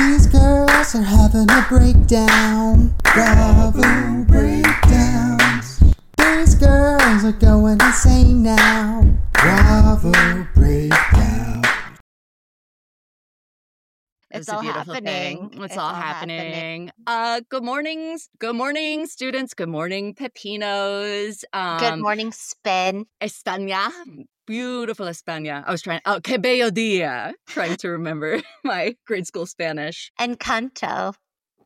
These girls are having a breakdown. Bravo breakdowns. These girls are going insane now. Bravo breakdown. It's all happening. It's all happening. Good morning, students. Good morning, pepinos. Good morning, Spain. España. Beautiful España. I was que bello dia. Trying to remember my grade school Spanish. Encanto.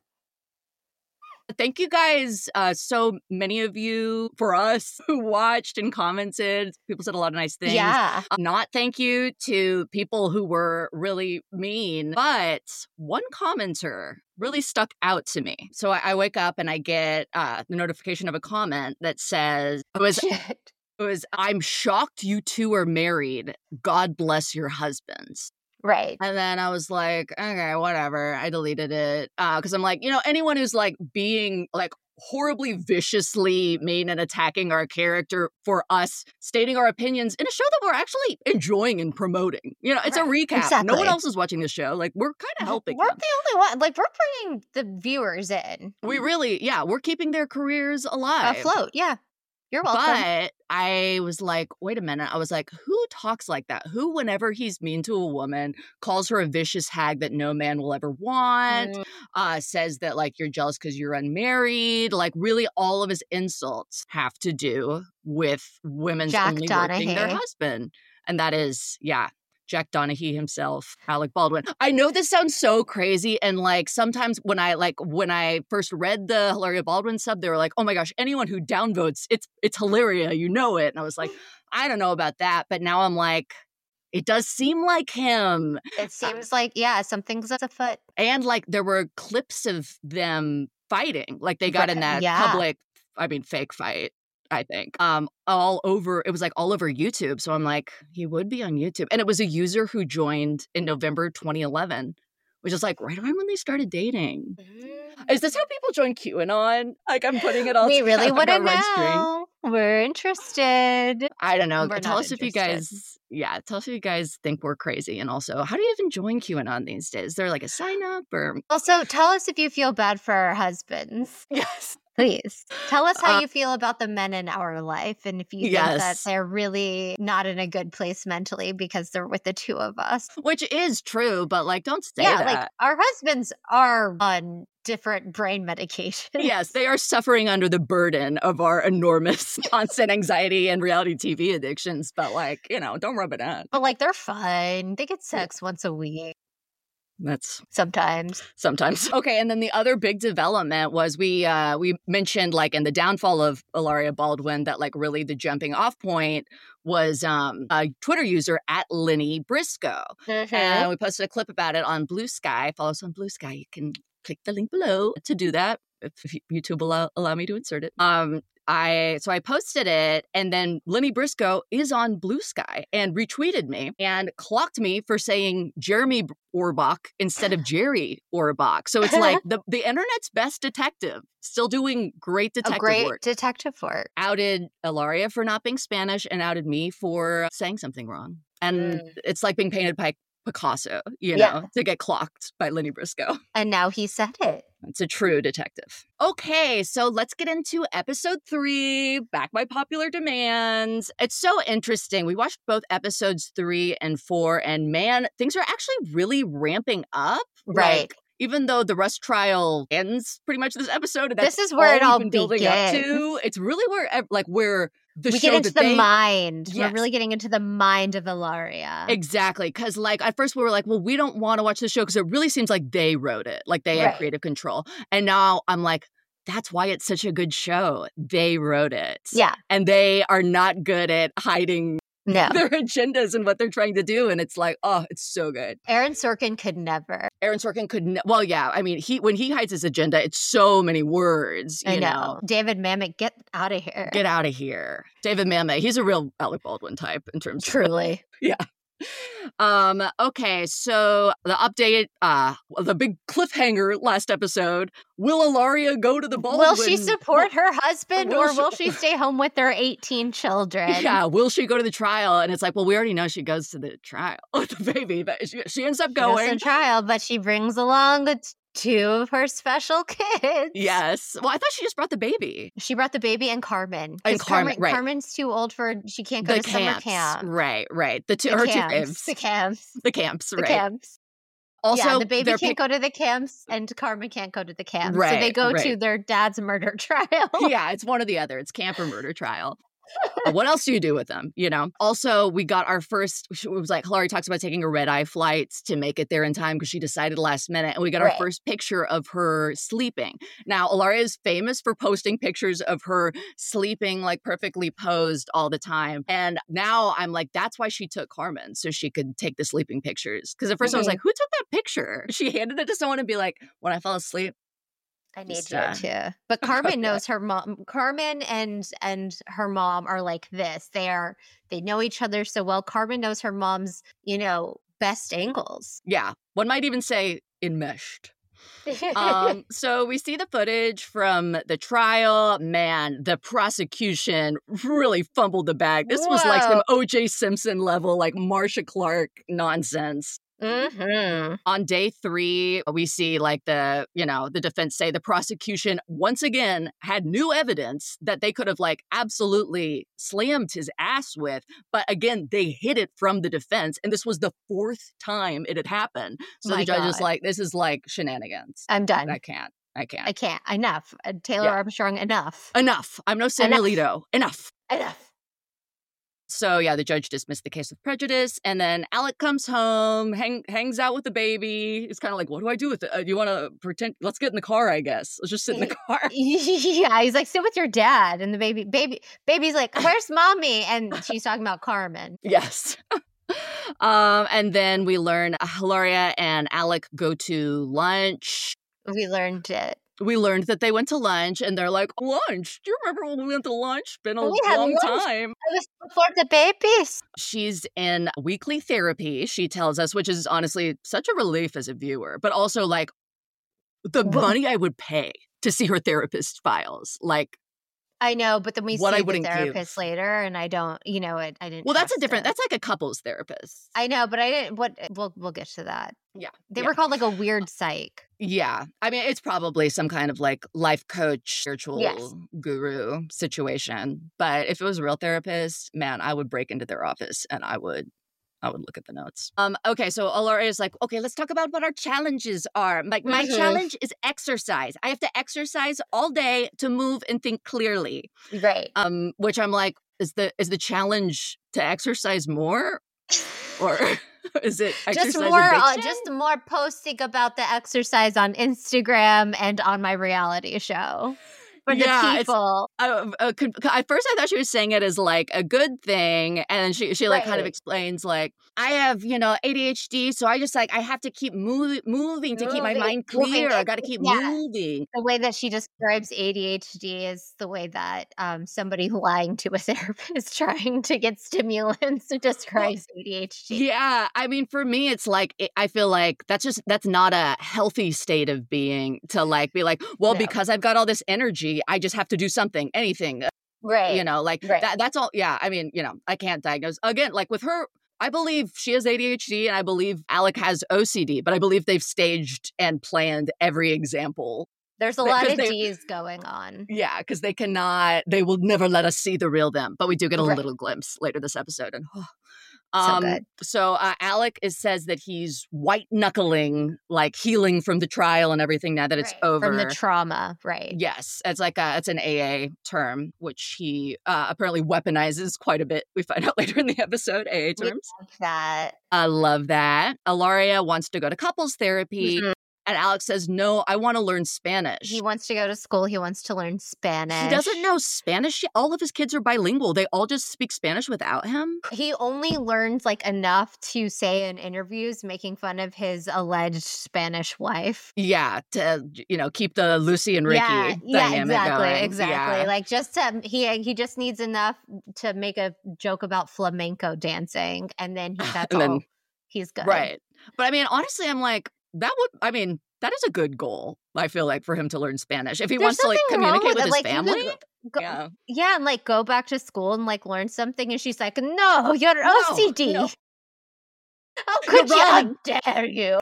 Thank you guys, so many of you, for us, who watched and commented. People said a lot of nice things. Yeah. Not thank you to people who were really mean, but one commenter really stuck out to me. So I wake up and I get the notification of a comment that says, it was, I'm shocked you two are married. God bless your husbands. Right. And then I was like, okay, whatever. I deleted it because I'm like, anyone who's like being like horribly viciously mean and attacking our character for us stating our opinions in a show that we're actually enjoying and promoting. It's a recap. Exactly. No one else is watching the show. Like, we're kind of helping We're them. the only one. Like, we're bringing the viewers in. We really, we're keeping their careers alive. Afloat, yeah. You're welcome. But I was like, wait a minute. I was like, who talks like that? Who, whenever he's mean to a woman, calls her a vicious hag that no man will ever want, says that, like, you're jealous because you're unmarried. Like, really, all of his insults have to do with women's Jack only Donaghy. working their husband. And that is, Jack Donaghy himself, Alec Baldwin. I know this sounds so crazy, and like sometimes when I first read the Hilaria Baldwin sub, they were like, "Oh my gosh, anyone who downvotes, it's Hilaria, you know it." And I was like, I don't know about that, but now I'm like, it does seem like him. It seems like something's afoot. And like there were clips of them fighting, like they got in that public, fake fight. I think all over, it was like all over YouTube. So I'm like, he would be on YouTube. And it was a user who joined in November 2011, which is like right around when they started dating. Is this how people join QAnon? Like, I'm putting it all We really want to red string. know. We're interested. I don't know. We're Tell not us if you interested. guys, tell us if you guys think we're crazy. And also, how do you even join QAnon these days? Is there like a sign up or? Also, tell us if you feel bad for our husbands. Yes. Please tell us how you feel about the men in our life and if you think that they're really not in a good place mentally because they're with the two of us. Which is true, but like, don't say that. Like our husbands are on different brain medications. Yes, they are suffering under the burden of our enormous constant anxiety and reality TV addictions. But like, don't rub it in. But like, they're fine. They get sex once a week. That's sometimes. Okay, and then the other big development was we mentioned like in the downfall of Hilaria Baldwin that like really the jumping off point was a Twitter user at Lenny Briscoe. And we posted a clip about it on Blue Sky. Follow us on Blue Sky. You can click the link below to do that if YouTube allow me to insert it. I posted it, and then Lenny Briscoe is on Blue Sky and retweeted me and clocked me for saying Jeremy Orbach instead of Jerry Orbach. So it's like the internet's best detective, still doing great detective work. Outed Hilaria for not being Spanish and outed me for saying something wrong. And it's like being painted by Picasso, to get clocked by Lenny Briscoe. And now he said it. It's a true detective. Okay, so let's get into episode 3, back by popular demand. It's so interesting. We watched both episodes 3 and 4, and man, things are actually really ramping up. Right. Like, even though the Rust trial ends pretty much this episode, and this is where it all building up to. It's really where we get into the mind. Yes. We're really getting into the mind of Hilaria. Exactly. Because like at first we were like, well, we don't want to watch the show because it really seems like they wrote it. Like they had creative control. And now I'm like, that's why it's such a good show. They wrote it. Yeah. And they are not good at hiding their agendas and what they're trying to do. And it's like, oh, it's so good. Aaron Sorkin could never. Well, yeah. I mean, when he hides his agenda, it's so many words. You know. David Mamet, get out of here. Get out of here. David Mamet, he's a real Alec Baldwin type in terms Truly. Yeah. Okay, so the update, the big cliffhanger last episode. Will Ilaria go to the Baldwin? Will she support her husband or will she stay home with their 18 children? Yeah, will she go to the trial? And it's like, well, we already know she goes to the trial with the baby, but she ends up going. She goes to the trial, but she brings along two of her special kids. Yes. Well, I thought she just brought the baby. She brought the baby and Carmen. And Carmen, right. Carmen's too old she can't go to summer camp. Right. Her two camps. The camps. The camps, right. The camps. Also, yeah, the baby can't go to the camps and Carmen can't go to the camps. Right, so they go to their dad's murder trial. Yeah, it's one or the other. It's camp or murder trial. What else do you do with them? You know? Also, we got our first, it was like, Hilary talks about taking a red-eye flight to make it there in time because she decided last minute. And we got our first picture of her sleeping. Now, Ilaria is famous for posting pictures of her sleeping like perfectly posed all the time. And now I'm like, that's why she took Carmen, so she could take the sleeping pictures. Because at first I was like, who took that picture? She handed it to someone and be like, when I fall asleep, I need you to. But Carmen knows her mom. Carmen and her mom are like this. They know each other so well. Carmen knows her mom's, best angles. Yeah. One might even say enmeshed. So we see the footage from the trial. Man, the prosecution really fumbled the bag. This was like some O.J. Simpson level, like Marcia Clark nonsense. Mm-hmm. On day 3, we see like the defense say the prosecution once again had new evidence that they could have like absolutely slammed his ass with. But again, they hid it from the defense. And this was the 4th time it had happened. So the judge is like, this is like shenanigans. I'm done. I can't. Enough. Taylor Armstrong, enough. I'm no Samuel Alito. Enough. So, yeah, the judge dismissed the case with prejudice. And then Alec comes home, hangs out with the baby. He's kind of like, what do I do with it? Do you want to pretend? Let's get in the car, I guess. Let's just sit in the car. Yeah, he's like, sit with your dad. And the baby's like, where's mommy? And she's talking about Carmen. Yes. And then we learn Hilaria and Alec go to lunch. We learned it. We learned that they went to lunch, and they're like, lunch? Do you remember when we went to lunch? Been a long time. It was before the babies. She's in weekly therapy, she tells us, which is honestly such a relief as a viewer, but also like the money I would pay to see her therapist files. Like, I know, but then we see the therapist later, and I don't, I didn't. Well, that's that's like a couples therapist. I know, but I didn't. We'll get to that. Yeah, they were called like a weird psych. Yeah, I mean, it's probably some kind of like life coach, spiritual guru situation. But if it was a real therapist, man, I would break into their office and I would look at the notes. Okay, so Ilaria is like, okay, let's talk about what our challenges are. Like, my challenge is exercise. I have to exercise all day to move and think clearly. Right. Which I'm like, is the challenge to exercise more? Or is it just more posting about the exercise on Instagram and on my reality show? For the people. At first I thought she was saying it as like a good thing. And she like kind of explains like, I have, ADHD. So I just like, I have to keep moving to keep my mind clear. I got to keep moving. The way that she describes ADHD is the way that somebody lying to a therapist trying to get stimulants describes ADHD. Yeah. I mean, for me, it's like, I feel like that's not a healthy state of being to like be like, well, because I've got all this energy, I just have to do something, anything. Right. That's all. Yeah. I mean, I can't diagnose. Again, like with her, I believe she has ADHD and I believe Alec has OCD, but I believe they've staged and planned every example. There's a lot of D's going on. Yeah, because they will never let us see the real them. But we do get a little glimpse later this episode. And so good. So Alec says that he's white knuckling, like healing from the trial and everything now that it's over. From the trauma, right. Yes. It's like it's an AA term, which he apparently weaponizes quite a bit. We find out later in the episode, AA terms. Love that. I love that. Ilaria wants to go to couples therapy. Mm-hmm. And Alex says, no, I want to learn Spanish. He wants to go to school. He wants to learn Spanish. He doesn't know Spanish. All of his kids are bilingual. They all just speak Spanish without him. He only learns like enough to say in interviews, making fun of his alleged Spanish wife. Yeah, to, keep the Lucy and Ricky dynamic going. Exactly. Yeah. Like just to, he just needs enough to make a joke about flamenco dancing, and then he's good. Right. But I mean, honestly, I'm like, that is a good goal, I feel like, for him to learn Spanish. If he wants to, like, communicate with his family. Yeah, and, like, go back to school and, like, learn something. And she's like, no, you're OCD. No. How could you? How dare you?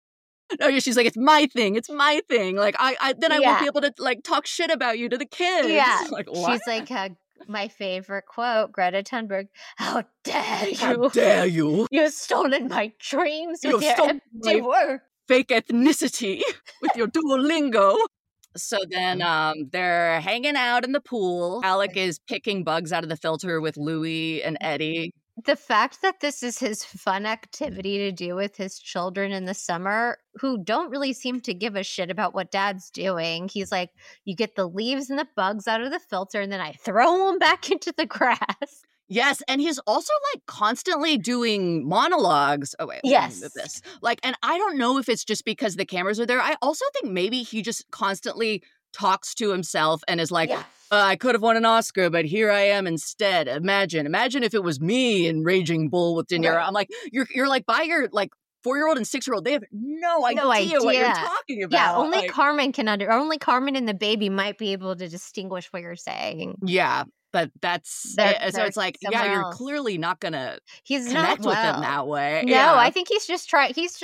No, she's like, it's my thing. It's my thing. Like, I won't be able to, like, talk shit about you to the kids. Yeah. Like, what? She's like, my favorite quote, Greta Thunberg, how dare you? How dare you? You've stolen my dreams with your empty work. Fake ethnicity with your Duolingo. So then they're hanging out in the pool. Alec is picking bugs out of the filter with Louie and Eddie. The fact that this is his fun activity to do with his children in the summer, who don't really seem to give a shit about what dad's doing. He's like, you get the leaves and the bugs out of the filter, and then I throw them back into the grass. Yes, and he's also, like, constantly doing monologues. Oh, wait. Yes. This. Like, and I don't know if it's just because the cameras are there. I also think maybe he just constantly talks to himself and is like, I could have won an Oscar, but here I am instead. Imagine if it was me in Raging Bull with De Niro. Right. I'm like, you're like, by your, like, 4-year-old and 6-year-old, they have no idea what you're talking about. Yeah, only Carmen only Carmen and the baby might be able to distinguish what you're saying. Yeah. But that's so it's like, you're clearly not gonna connect with him that way. No, I think he's just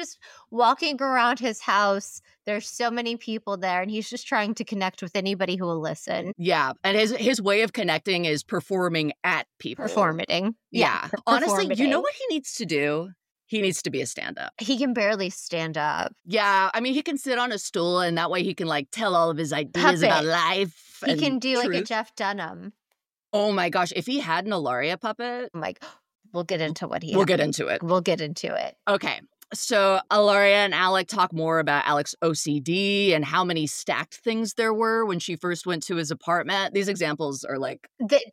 walking around his house. There's so many people there, and he's just trying to connect with anybody who will listen. Yeah, and his way of connecting is performing at people. Performating. Yeah. Honestly, you know what he needs to do? He needs to be a stand-up. He can barely stand up. Yeah, I mean, he can sit on a stool, and that way he can, like, tell all of his ideas about life. He can do like a Jeff Dunham. Oh my gosh, if he had an Ilaria puppet. I'm like, we'll get into what he We'll get into it. We'll get into it. Okay. So Ilaria and Alec talk more about Alec's OCD and how many stacked things there were when she first went to his apartment. These examples are like...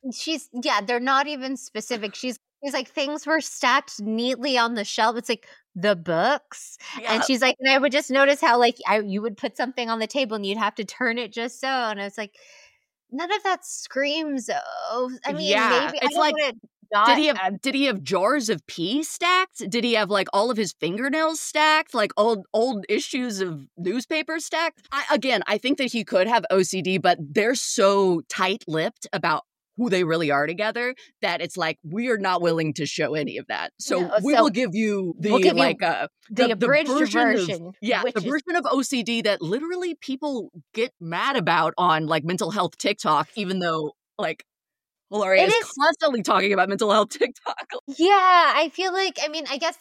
they're not even specific. She's like, things were stacked neatly on the shelf. It's like the books. Yeah. And she's like, and I would just notice how, like, you would put something on the table and you'd have to turn it just so. And I was like... None of that screams. I mean, maybe it's like, did he have jars of pee stacked? Did he have, like, all of his fingernails stacked? Like old issues of newspapers stacked? I think that he could have OCD, but they're so tight-lipped about who they really are together that it's like, we are not willing to show any of that. So we will give you the abridged version. The version of OCD that literally people get mad about on, like, mental health TikTok, even though, like, Hilaria is constantly talking about mental health TikTok. Yeah, I feel like, I mean, I guess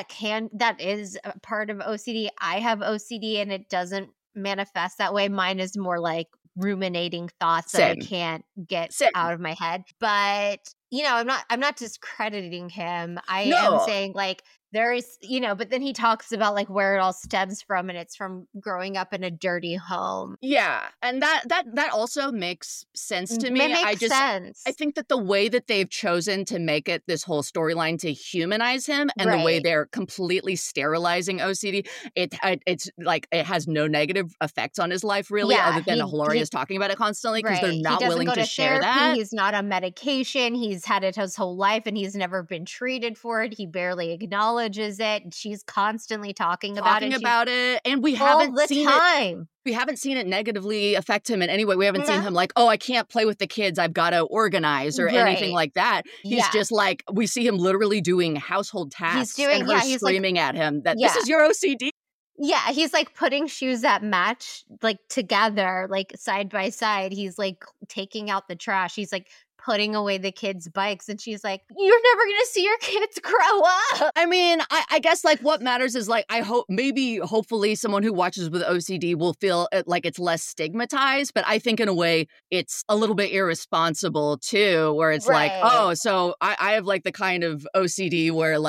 that is a part of OCD. I have OCD and it doesn't manifest that way. Mine is more like ruminating thoughts that I can't get out of my head. But, I'm not discrediting him. I am saying, like, there is, but then he talks about, like, where it all stems from, and it's from growing up in a dirty home. Yeah. And that also makes sense to me. It makes sense. I think that the way that they've chosen to make it this whole storyline to humanize him and the way they're completely sterilizing OCD, it's like, it has no negative effects on his life, really, other than Hilaria's talking about it constantly because they're not willing to share that. He's not on medication. He's had it his whole life and he's never been treated for it. He barely acknowledges it. She's constantly talking about it. And we haven't seen it. We haven't seen it negatively affect him in any way. We haven't seen him like, oh, I can't play with the kids. I've got to organize or anything like that. He's just like, we see him literally doing household tasks and her screaming at him that this is your OCD. Yeah, he's like putting shoes that match, like, together, like, side by side. He's like taking out the trash. He's like putting away the kids' bikes, and she's like, you're never gonna see your kids grow up. I mean, I guess, like, what matters is, like, hopefully someone who watches with OCD will feel like it's less stigmatized, but I think in a way it's a little bit irresponsible too, where it's like, oh, so I have, like, the kind of OCD where, like,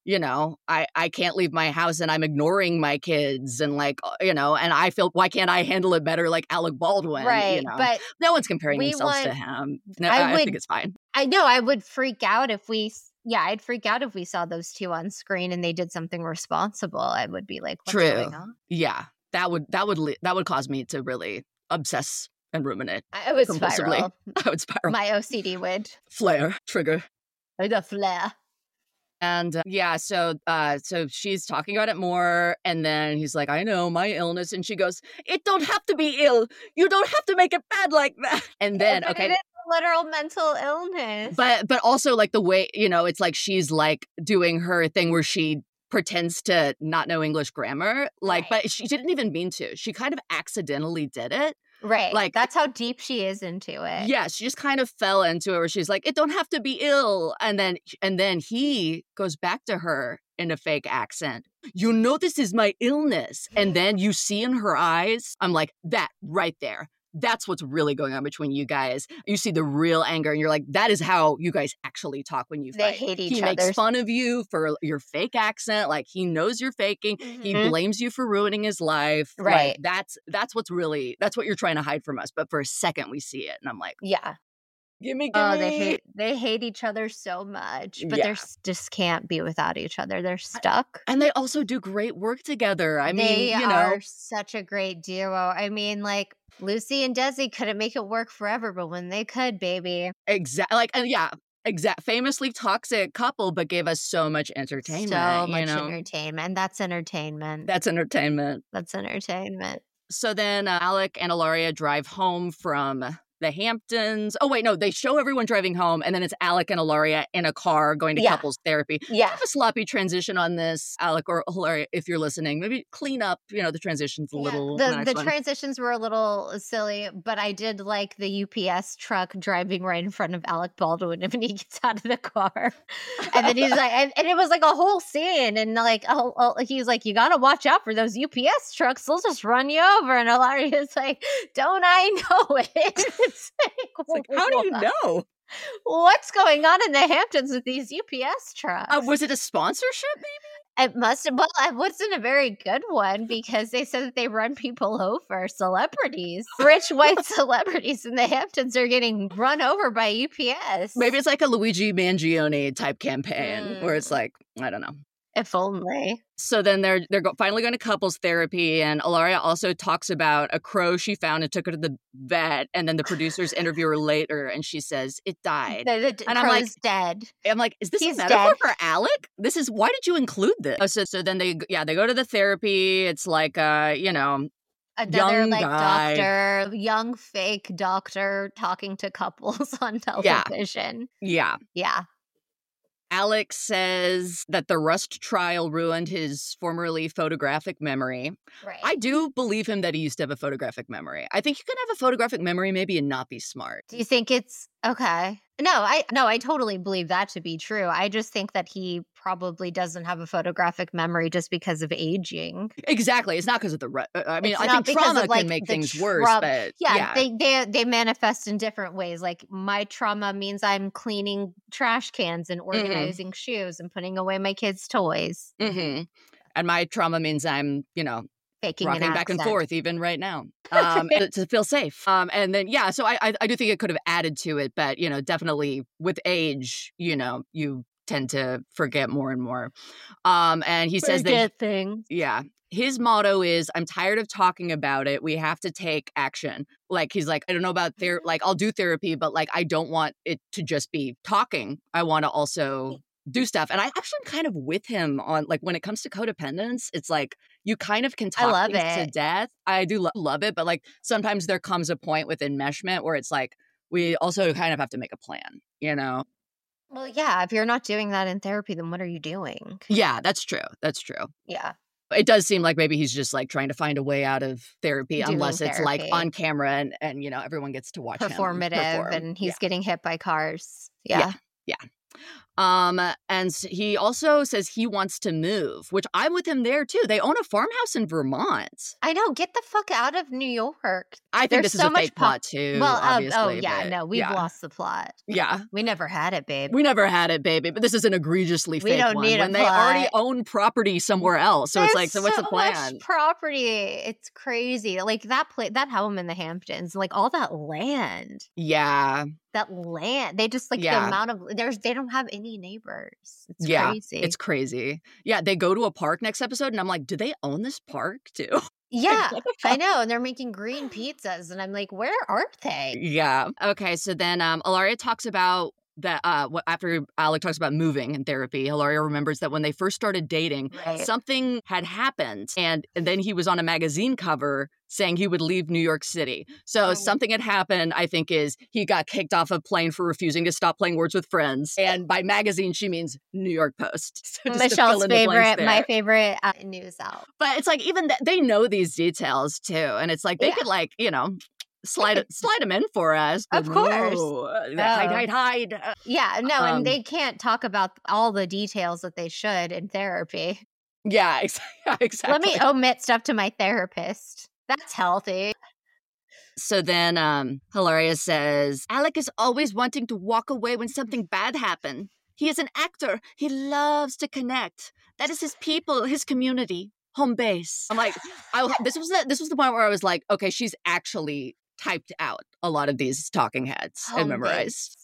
you know, I can't leave my house and I'm ignoring my kids and like, you know, and I feel, why can't I handle it better like Alec Baldwin? Right. You know, But no one's comparing we themselves to want, him. No, I I think would, it's fine. I know I would freak out if I'd freak out if we saw those two on screen and they did something responsible. I would be like, what's going on? Yeah. That would cause me to really obsess and ruminate. I would compulsively. spiral. I would spiral. My OCD would. Flare, trigger. The flare. And so she's talking about it more. And then he's like, I know my illness. And she goes, it don't have to be ill. You don't have to make it bad like that. And then, But it is a literal mental illness. But also like the way, you know, it's like she's like doing her thing where she pretends to not know English grammar. Like, Right. but she didn't even mean to. She kind of accidentally did it. Right. Like, that's how deep she is into it. Yeah, she just kind of fell into it where she's like, it don't have to be ill. And then he goes back to her in a fake accent. You know, this is my illness. And then you see in her eyes, I'm like, that right there. That's what's really going on between you guys. You see the real anger and you're like, that is how you guys actually talk when you fight. They hate each other. He makes fun of you for your fake accent. Like he knows you're faking. Mhm. He blames you for ruining his life. Right. Like, that's what you're trying to hide from us. But for a second we see it and I'm like, Yeah. Give me. They hate each other so much, but Yeah. they just can't be without each other. They're stuck. And they also do great work together. I mean, They you know, are such a great duo. I mean, like Lucy and Desi couldn't make it work forever, but when they could, baby, famously toxic couple, but gave us so much entertainment. so much you know? entertainment. That's entertainment. That's entertainment. That's entertainment. So then Alec and Ilaria drive home from the Hamptons. Oh, wait, no, they show everyone driving home, and then it's Alec and Ilaria in a car going to Yeah. couples therapy. Yeah. Have a sloppy transition on this, Alec or Ilaria, if you're listening. Maybe clean up, you know, the transitions a little. in The next one. transitions were a little silly, but I did like the UPS truck driving right in front of Alec Baldwin when he gets out of the car. And then he's like, and it was like a whole scene. And like, he's like, you got to watch out for those UPS trucks. They'll just run you over. And Ilaria's like, don't I know it? It's like, how do you know? What's going on in the Hamptons with these UPS trucks? Was it a sponsorship, maybe? It must have. Well, it wasn't a very good one because they said that they run people over. Celebrities, rich white celebrities in the Hamptons are getting run over by UPS. Maybe it's like a Luigi Mangione type campaign where it's like, I don't know. If only. So then they're finally going to couples therapy, and Ilaria also talks about a crow she found and took her to the vet, and then the producers interview her later, and she says, it died. The And I'm like, dead. I'm like, is this He's a metaphor dead. for Alec? Why did you include this? So then they go to the therapy. It's like, you know, Another young like guy. doctor, young fake doctor talking to couples on television. Yeah. Yeah. Alex says that the Rust trial ruined his formerly photographic memory. Right. I do believe him that he used to have a photographic memory. I think you can have a photographic memory maybe and not be smart. Do you think it's okay? No, I totally believe that to be true. I just think that he probably doesn't have a photographic memory just because of aging. Exactly. It's not because of the I mean, It's I not think because trauma of, like, can make the things worse, but Yeah, they manifest in different ways. Like my trauma means I'm cleaning trash cans and organizing shoes and putting away my kids' toys. Mm-hmm. And my trauma means I'm, you know, Faking rocking an back and accent. forth even right now to feel safe. And then, so I do think it could have added to it, but, you know, definitely with age, you know, you tend to forget more and more. And he says that things. Yeah. His motto is, I'm tired of talking about it. We have to take action. Like, he's like, I don't know about like, I'll do therapy, but like, I don't want it to just be talking. I want to also do stuff. And I actually am kind of with him on, like, when it comes to codependence, it's like, you kind of can talk things to death. I do love it. But like, sometimes there comes a point with enmeshment where it's like, we also kind of have to make a plan, you know? Well, yeah, if you're not doing that in therapy, then what are you doing? Yeah, that's true. That's true. Yeah. It does seem like maybe he's just like trying to find a way out of therapy, Doing unless it's like therapy. on camera and you know, everyone gets to watch him Performative perform. and he's Yeah. getting hit by cars. Yeah. Yeah. And he also says he wants to move, which I'm with him there too. They own a farmhouse in Vermont. I know. Get the fuck out of New York. I think this is a fake plot too. Well, obviously. We've lost the plot. Yeah, we never had it, babe. We never had it, baby. But this is an egregiously fake don't one need when a they plot. already own property somewhere else. So it's like, so what's the plan? Much property. It's crazy. Like that home in the Hamptons, like all that land. Yeah. That land, they just like the amount of they don't have any neighbors. It's crazy. It's crazy. Yeah, they go to a park next episode, and I'm like, do they own this park too? Yeah, I know. And they're making green pizzas, and I'm like, where are they? Yeah. Okay. So then, Hilaria talks about that. After Alec talks about moving and therapy, Hilaria remembers that when they first started dating, something had happened, and then he was on a magazine cover saying he would leave New York City. So something had happened, I think, is he got kicked off a plane for refusing to stop playing Words with Friends. And by magazine, she means New York Post. So Michelle's favorite, my favorite news out. But it's like, even they know these details too. And it's like, they could like, slide them in for us. Of course. Hide. Yeah, no, and they can't talk about all the details that they should in therapy. Yeah, exactly. Let me omit stuff to my therapist. That's healthy. So then Hilaria says, Alec is always wanting to walk away when something bad happened. He is an actor. He loves to connect. That is his people, his community, home base. I'm like, this was the point where I was like, okay, she's actually typed out a lot of these talking heads and memorized.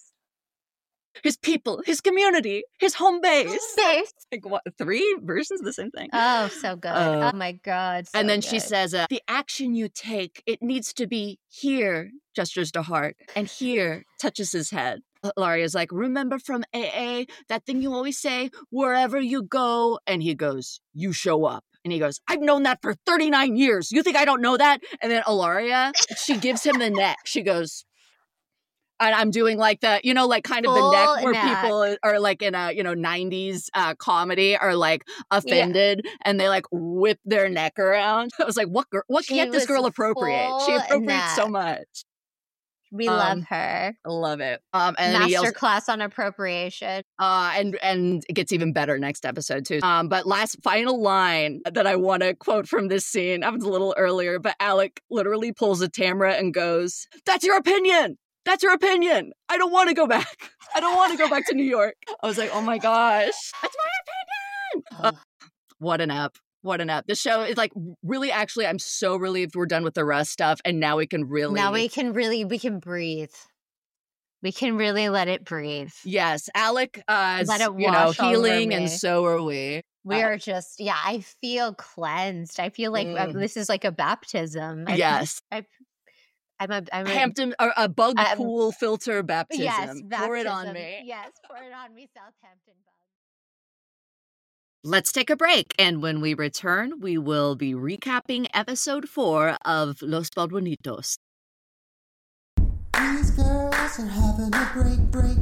His people, his community, his home base. Like what? 3 versions of the same thing. Oh, so good. Oh my God. So and then good. she says, the action you take, it needs to be here, gestures to heart, and here, touches his head. Hilaria's like, remember from AA, that thing you always say, wherever you go? And he goes, you show up. And he goes, I've known that for 39 years. You think I don't know that? And then Hilaria, she gives him the neck. She goes, and I'm doing like the, like kind of the neck where people are like in a, 90s comedy are like offended and they like whip their neck around. I was like, what can't this girl appropriate? She appropriates so much. We love her. I love it. And master class on appropriation. And it gets even better next episode too. But final line that I want to quote from this scene happens a little earlier, but Alec literally pulls a Tamra and goes, "That's your opinion. That's your opinion. I don't want to go back. I don't want to go back to New York." I was like, oh my gosh, that's my opinion. What an up. What an up. The show is like really, actually, I'm so relieved we're done with the Russ stuff. And now we can really. We can breathe. We can really let it breathe. Yes. Alec is, let it wash healing, and so are we. We are just, I feel cleansed. I feel like this is like a baptism. Yes. I'm a Hampton, a bug pool filter baptism. Yes, pour it on me. Yes, pour it on me, Southampton bug. Let's take a break, and when we return, we will be recapping episode 4 of Los Balbuenitos. These girls are having a break.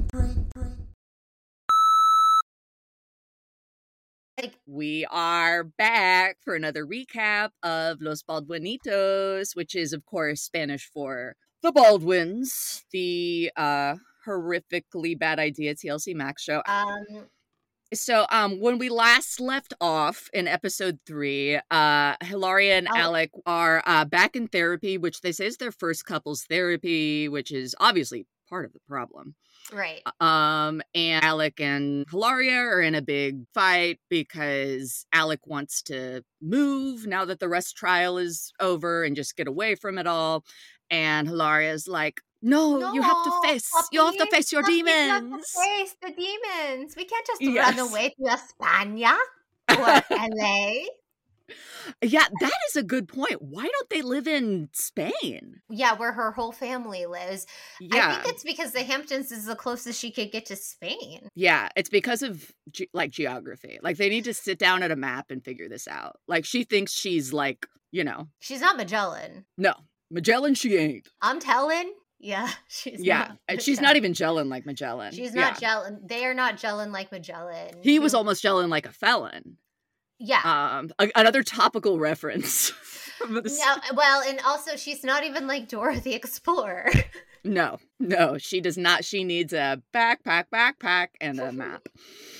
We are back for another recap of Los Balbuenitos, which is, of course, Spanish for the Baldwins, the horrifically bad idea TLC Max show. So when we last left off in episode 3, Hilaria and Alec are back in therapy, which they say is their first couples therapy, which is obviously part of the problem. Right. And Alec and Hilaria are in a big fight because Alec wants to move now that the Russ trial is over and just get away from it all. And Hilaria's like, No, you have to face. You have to face your demons. You have to face the demons. We can't just run away to España or LA. Yeah, that is a good point. Why don't they live in Spain? Yeah, where her whole family lives. Yeah. I think it's because the Hamptons is the closest she could get to Spain. Yeah, it's because of geography. Like they need to sit down at a map and figure this out. Like she thinks she's like, She's not Magellan. No, Magellan she ain't. I'm telling. Yeah, she's not even gelling like Magellan. She's not gelling. They are not gelling like Magellan. He was almost gelling like a felon. Yeah. Another topical reference. No, well, and also she's not even like Dora the Explorer. No, she does not. She needs a backpack, and a map.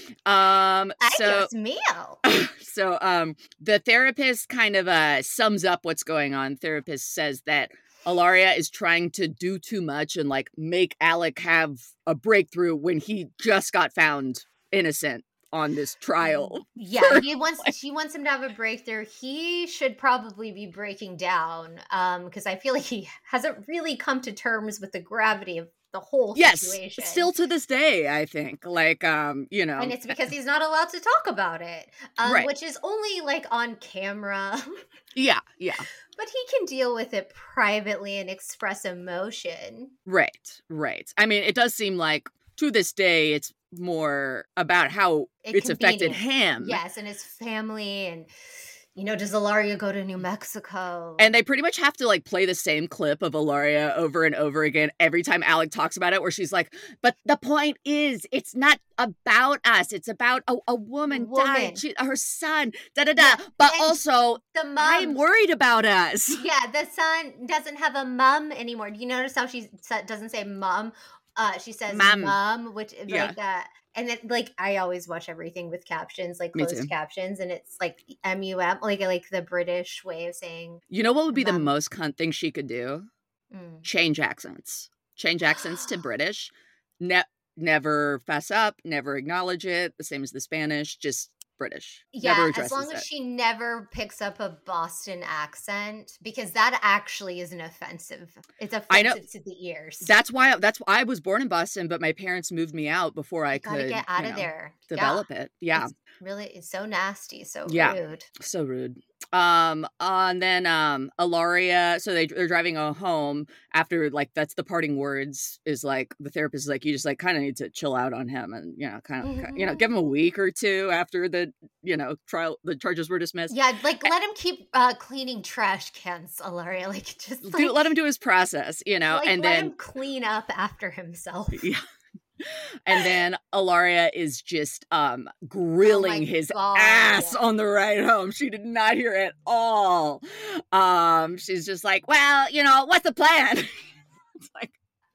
Ay, So Dios mío. the therapist kind of sums up what's going on. Therapist says that Ilaria is trying to do too much and like make Alec have a breakthrough when he just got found innocent on this trial. Yeah, she wants him to have a breakthrough. He should probably be breaking down because I feel like he hasn't really come to terms with the gravity of the whole situation. Still to this day, I think. Like, you know. And it's because he's not allowed to talk about it, Right. which is only like on camera. Yeah. But he can deal with it privately and express emotion. Right. I mean, it does seem like to this day, it's more about how it's affected him. Yes, and his family, and does Ilaria go to New Mexico? And they pretty much have to like play the same clip of Ilaria over and over again every time Alec talks about it, where she's like, but the point is, it's not about us. It's about a woman died, her son, da-da-da. But also, the mom, I'm worried about us. Yeah, the son doesn't have a mum anymore. Do you notice how she doesn't say mum? She says mom, which is like that. And then, like, I always watch everything with captions, like closed captions, and it's like MUM, like the British way of saying. You know what would be the most cunt thing she could do? Change accents. Change accents to British. Never fess up. Never acknowledge it. The same as the Spanish. Just British. Yeah, as long as she never picks up a Boston accent, because that actually is offensive. It's offensive to the ears. That's why I was born in Boston, but my parents moved me out before I could get out of there. Develop it. Yeah. It's so nasty, so rude. So rude. And then Ilaria, so they're driving home after, like, that's the parting words, is like the therapist is like, you just like kind of need to chill out on him and kind of give him a week or two after the trial, the charges were dismissed. Yeah, like let him keep cleaning trash cans, Ilaria. Like just let him do his process, and let then him clean up after himself. Yeah. And then Ilaria is just grilling his ass on the ride home. She did not hear at all. She's just like, well, what's the plan? It's like,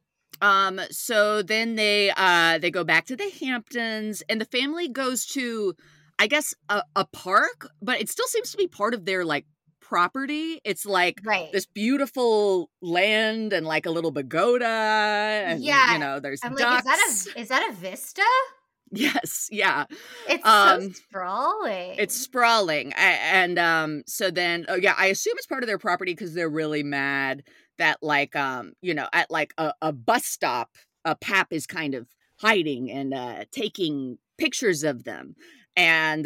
so then they go back to the Hamptons, and the family goes to, I guess, a park, but it still seems to be part of their like property. It's like this beautiful land and like a little pagoda, and there's ducks. Like, is that a vista? Yes, yeah. It's so sprawling. It's sprawling, and so then I assume it's part of their property because they're really mad that like at like a bus stop, a pap is kind of hiding and taking pictures of them. And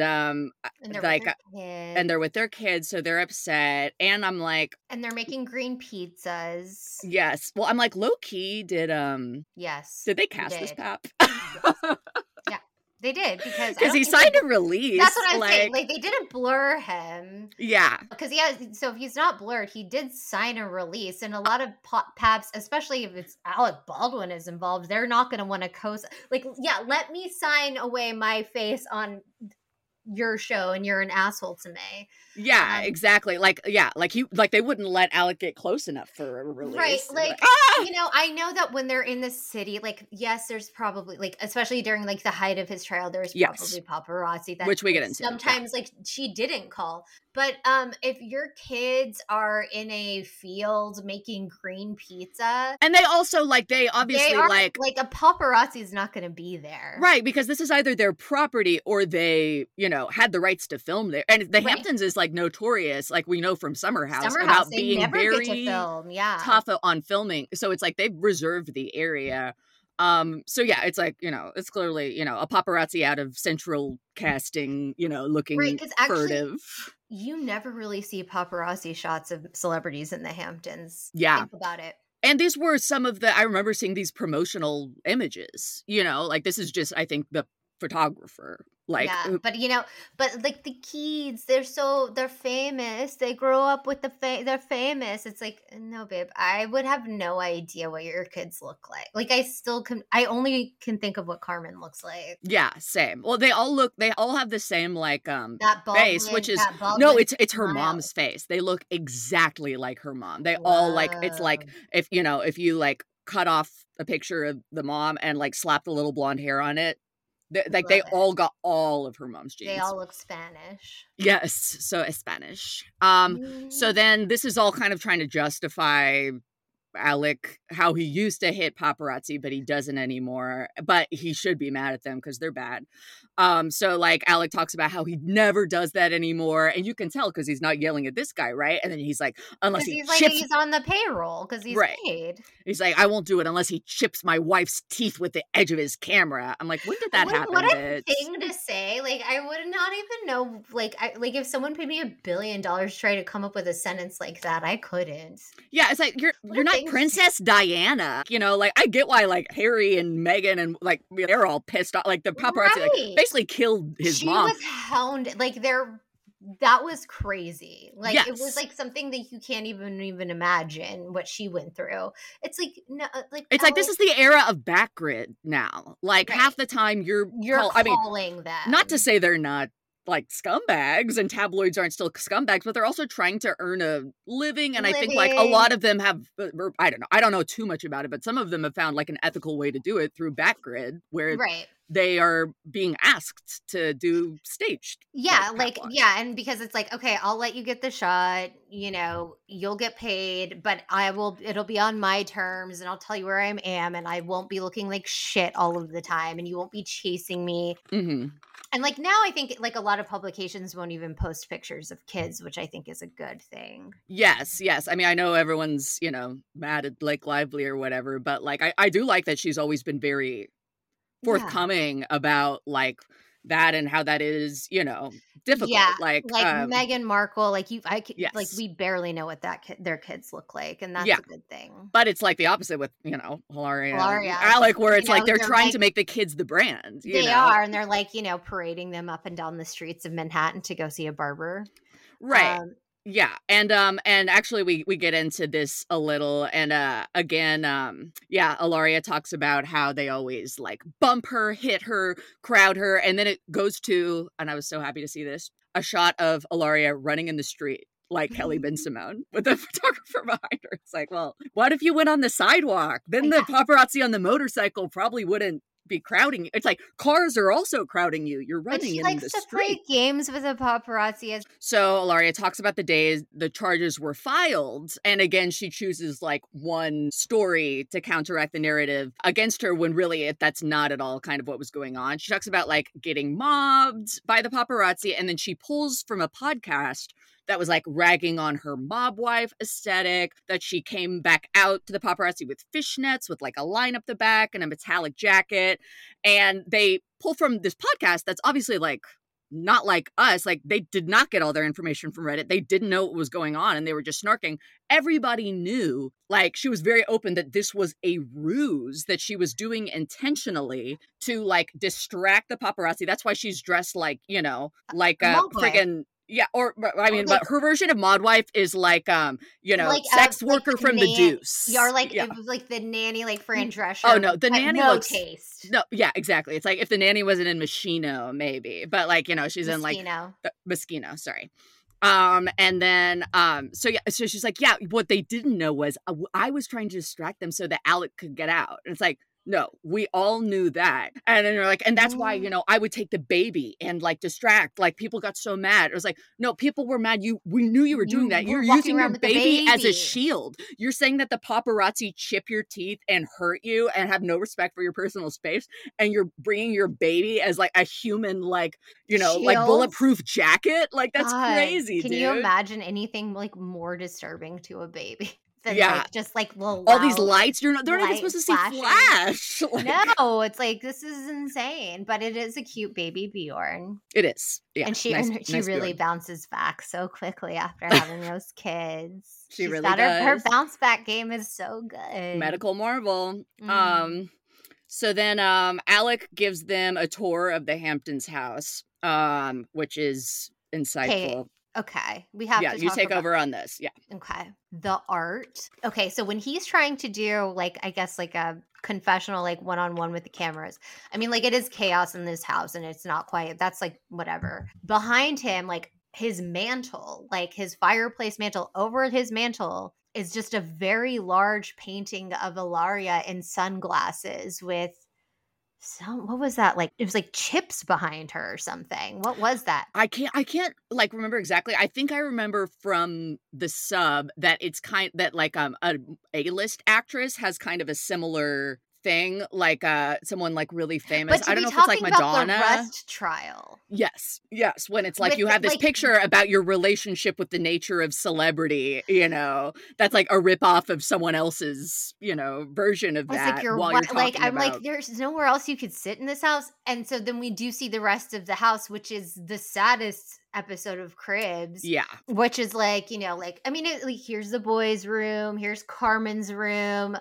they're with their kids, so they're upset. And I'm like, and they're making green pizzas. Yes. Well, I'm like, low key, did they cast this pap? Yeah, they did, because he signed a release. That's what I'm saying. Like, they didn't blur him. Yeah. Because so if he's not blurred, he did sign a release, and a lot of paps, especially if it's Alec Baldwin is involved, they're not going to want to let me sign away my face on your show, and you're an asshole to me. Yeah, exactly. Like they wouldn't let Alec get close enough for a release. Right. Like, I know that when they're in the city, like, yes, there's probably, like, especially during like the height of his trial, there's probably paparazzi that, which we get into. Sometimes like she didn't call. But if your kids are in a field making green pizza, and they also they obviously like a paparazzi is not going to be there, right? Because this is either their property or they had the rights to film there. And the Hamptons is like notorious, like we know from Summer House about being very tough on filming. So it's like they've reserved the area. So yeah, it's like, it's clearly, a paparazzi out of Central Casting, looking furtive. You never really see paparazzi shots of celebrities in the Hamptons. Yeah. Think about it. And these were some of I remember seeing these promotional images, like this is just, I think, the photographer Like, yeah, but but like the kids, they're famous. They grow up with they're famous. It's like, no, babe, I would have no idea what your kids look like. Like, I only can think of what Carmen looks like. yeah, same. Well, they all have the same like That face, which is that no, Baldwin it's her smile. mom's face. They look exactly like her mom. They all like, it's like Whoa. if you like cut off a picture of the mom and like slap the little blonde hair on it, they Love it. all got all of her mom's genes. They all look Spanish. Yes, so Spanish. So then this is all kind of trying to justify Alec, how he used to hit paparazzi, but he doesn't anymore. But he should be mad at them because they're bad. So like Alec talks about how he never does that anymore, and you can tell because he's not yelling at this guy, right? And then he's like, unless Because he he's on the payroll because he's Right. paid. He's like, I won't do it unless he chips my wife's teeth with the edge of his camera. I'm like, when did that happen? What a bitch? thing to say! Like, I would not even know. Like, if someone paid me $1 billion to try to come up with a sentence like that, I couldn't. Yeah, it's like you're a not thing to Princess Diana. Like I get why like Harry and Meghan and like they're all pissed off. Like the paparazzi like, Right. basically killed his mom. She was hounded. Like that was crazy. Like it was Yes. like something that you can't even imagine what she went through. It's like no, like It's like this is the era of backgrid now. Like Right. half the time you're calling them. not to say they're not like scumbags and tabloids aren't still scumbags, but they're also trying to earn a living. And I think like a lot of them have, I don't know too much about it, but some of them have found like an ethical way to do it through backgrid where right. they are being asked to do staged. Yeah, catwalks. and because it's like, okay, I'll let you get the shot, you'll get paid, but it'll be on my terms and I'll tell you where I am and I won't be looking like shit all of the time and you won't be chasing me. Mm-hmm. And like now I think like a lot of publications won't even post pictures of kids, which I think is a good thing. Yes. I mean, I know everyone's, mad at Blake Lively or whatever, but like I do like that she's always been very forthcoming about like that and how that is, difficult. Yeah, like Meghan Markle, like yes. like we barely know what their kids look like, and that's Yeah. a good thing. But it's like the opposite with, Hilaria and Hilaria. Alec, where it's like they're they're trying like- to make the kids the brand. They are, and they're like, parading them up and down the streets of Manhattan to go see a barber. Right. Yeah. And actually we get into this a little and again, Ilaria talks about how they always like bump her, hit her, crowd her, and then it goes to, and I was so happy to see this, a shot of Ilaria running in the street like Kelly Ben Simone with the photographer behind her. It's like, well, what if you went on the sidewalk? Then the paparazzi on the motorcycle probably wouldn't be crowding you. It's like cars are also crowding you. You're running But she in likes the to street. play games with the paparazzi. So Ilaria talks about the days the charges were filed. And again, she chooses like one story to counteract the narrative against her when really that's not at all kind of what was going on. She talks about like getting mobbed by the paparazzi. And then she pulls from a podcast that was like ragging on her mob wife aesthetic, that she came back out to the paparazzi with fishnets with like a line up the back and a metallic jacket. And they pull from this podcast that's obviously like not like us. Like they did not get all their information from Reddit. They didn't know what was going on and they were just snarking. Everybody knew, like she was very open that this was a ruse that she was doing intentionally to like distract the paparazzi. That's why she's dressed like, like a friggin'. Yeah, or I mean, but her version of Modwife is like, sex worker like from the Deuce. Or like it was like the nanny, like Fran Drescher. Oh no, the nanny no looks taste. No, yeah, exactly. It's like if the nanny wasn't in Moschino, maybe, but like she's in like Moschino. Sorry. And then so she's like, yeah, what they didn't know was I was trying to distract them so that Alec could get out. And it's like, no, we all knew that. And then you're like, and that's why, I would take the baby and like distract. Like people got so mad. It was like, no, people were mad. We knew you were doing that. You're using your baby as a shield. You're saying that the paparazzi chip your teeth and hurt you and have no respect for your personal space. And you're bringing your baby as like a human, like, like bulletproof jacket. Like that's crazy, Can dude. you imagine anything like more disturbing to a baby? Yeah, just like little all these lights. They're not even supposed to see flash. No, it's like this is insane, but it is a cute baby Bjorn. It is, yeah. And she nice really Bjorn. Bounces back so quickly after having those kids. She really does. Her bounce back game is so good. Medical marvel. So then Alec gives them a tour of the Hamptons house, which is insightful. Okay. We have to you talk take about... over on this. Yeah. Okay. The art. Okay, so when he's trying to do like, I guess like a confessional, like one-on-one with the cameras, I mean, like it is chaos in this house and it's not quiet. That's like whatever. Behind him, like his mantle, like his fireplace mantle, over his mantle is just a very large painting of Ilaria in sunglasses with what was that? Like it was like chips behind her or something. What was that? I can't like remember exactly. I think I remember from the sub that it's that like a A-list actress has kind of a similar thing, like someone like really famous. But I don't know if it's like Madonna. The Rust trial. Yes. When it's like you have this like, picture about your relationship with the nature of celebrity, that's like a ripoff of someone else's, version of that. Like I'm like, there's nowhere else you could sit in this house, and so then we do see the rest of the house, which is the saddest episode of Cribs. Yeah, which is like like I mean, like here's the boys' room, here's Carmen's room.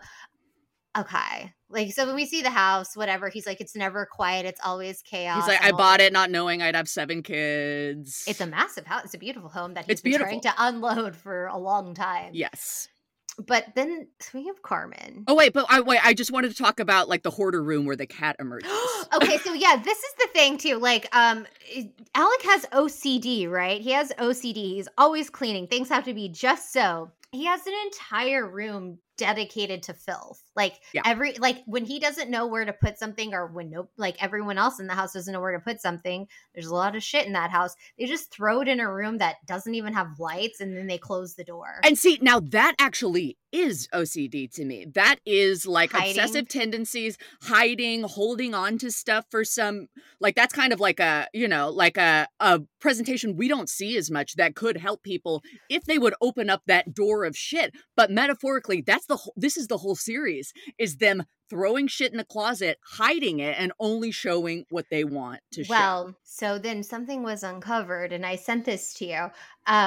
Okay. Like, so when we see the house, whatever, he's like, it's never quiet. It's always chaos. He's like, I bought it not knowing I'd have 7 kids. It's a massive house. It's a beautiful home that he's been trying to unload for a long time. Yes. But then, speaking of Carmen. Oh, wait, I just wanted to talk about, like, the hoarder room where the cat emerges. Okay, so yeah, this is the thing, too. Like, Alec has OCD, right? He has OCD. He's always cleaning. Things have to be just so. He has an entire room dedicated to filth. Like when he doesn't know where to put something, or when like everyone else in the house doesn't know where to put something, there's a lot of shit in that house. They just throw it in a room that doesn't even have lights, and then they close the door. And see, now that actually is OCD to me. That is like obsessive tendencies, hiding, holding on to stuff for some, like that's kind of like a, like a presentation we don't see as much that could help people if they would open up that door of shit. But metaphorically, this is the whole series, is them throwing shit in a closet, hiding it, and only showing what they want to show. Well, so then something was uncovered, and I sent this to you.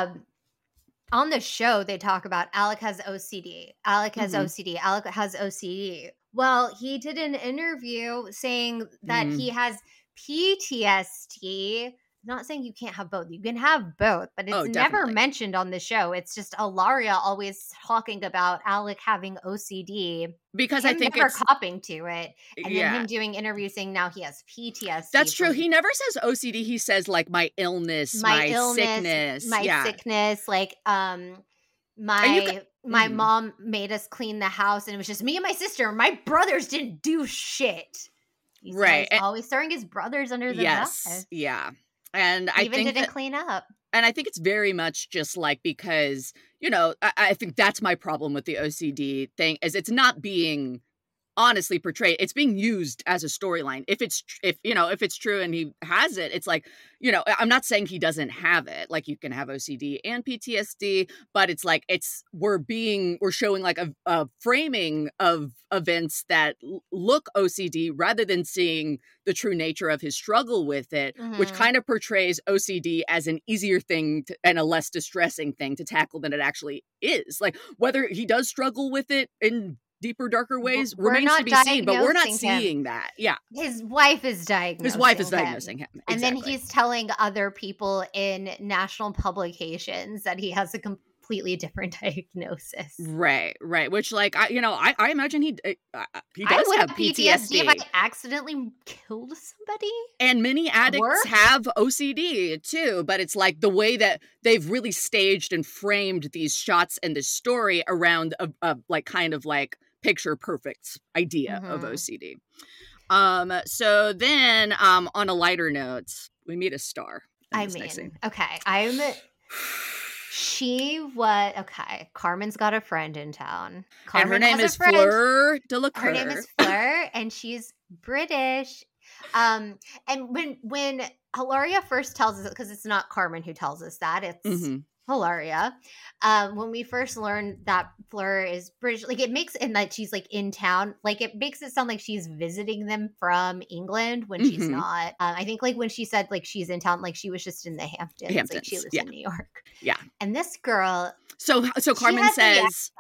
On the show, they talk about Alec has OCD. Alec has OCD. Alec has OCD. Well, he did an interview saying that he has PTSD. Not saying you can't have both. You can have both, but it's never mentioned on the show. It's just Ilaria always talking about Alec having OCD. Because I think never copping to it. And then him doing interviews saying now he has PTSD. That's true. He never says OCD. He says like my illness, my sickness. My sickness. Like my mom made us clean the house and it was just me and my sister. My brothers didn't do shit. He's always throwing his brothers under the bus. Yeah. And I think didn't clean up. And I think it's very much just like, because, I think that's my problem with the OCD thing, is it's not being honestly portrayed. It's being used as a storyline. If it's true and he has it, it's like, I'm not saying he doesn't have it. Like you can have OCD and PTSD, but it's like, we're showing like a framing of events that look OCD rather than seeing the true nature of his struggle with it, which kind of portrays OCD as an easier thing and a less distressing thing to tackle than it actually is. Like whether he does struggle with it in deeper, darker ways remains to be seen, but we're not seeing that. Yeah. His wife is diagnosing him. And then he's telling other people in national publications that he has a completely different diagnosis. Right. Which, like, I imagine he does have PTSD. If I accidentally killed somebody. And many addicts have OCD too, but it's like the way that they've really staged and framed these shots and this story around a like kind of like picture perfect idea of OCD. So then on a lighter note, we meet a star. Carmen's got a friend in town. And her name is Fleur Delacour. Her name is Fleur, and she's British. And when Hilaria first tells us, because it's not Carmen who tells us that, it's Hilaria. When we first learned that Fleur is British, like it makes, and that she's like in town, like it makes it sound like she's visiting them from England when she's not. I think like when she said like she's in town, like she was just in the Hamptons. Like she lives in New York. Yeah. And this girl, so Carmen says,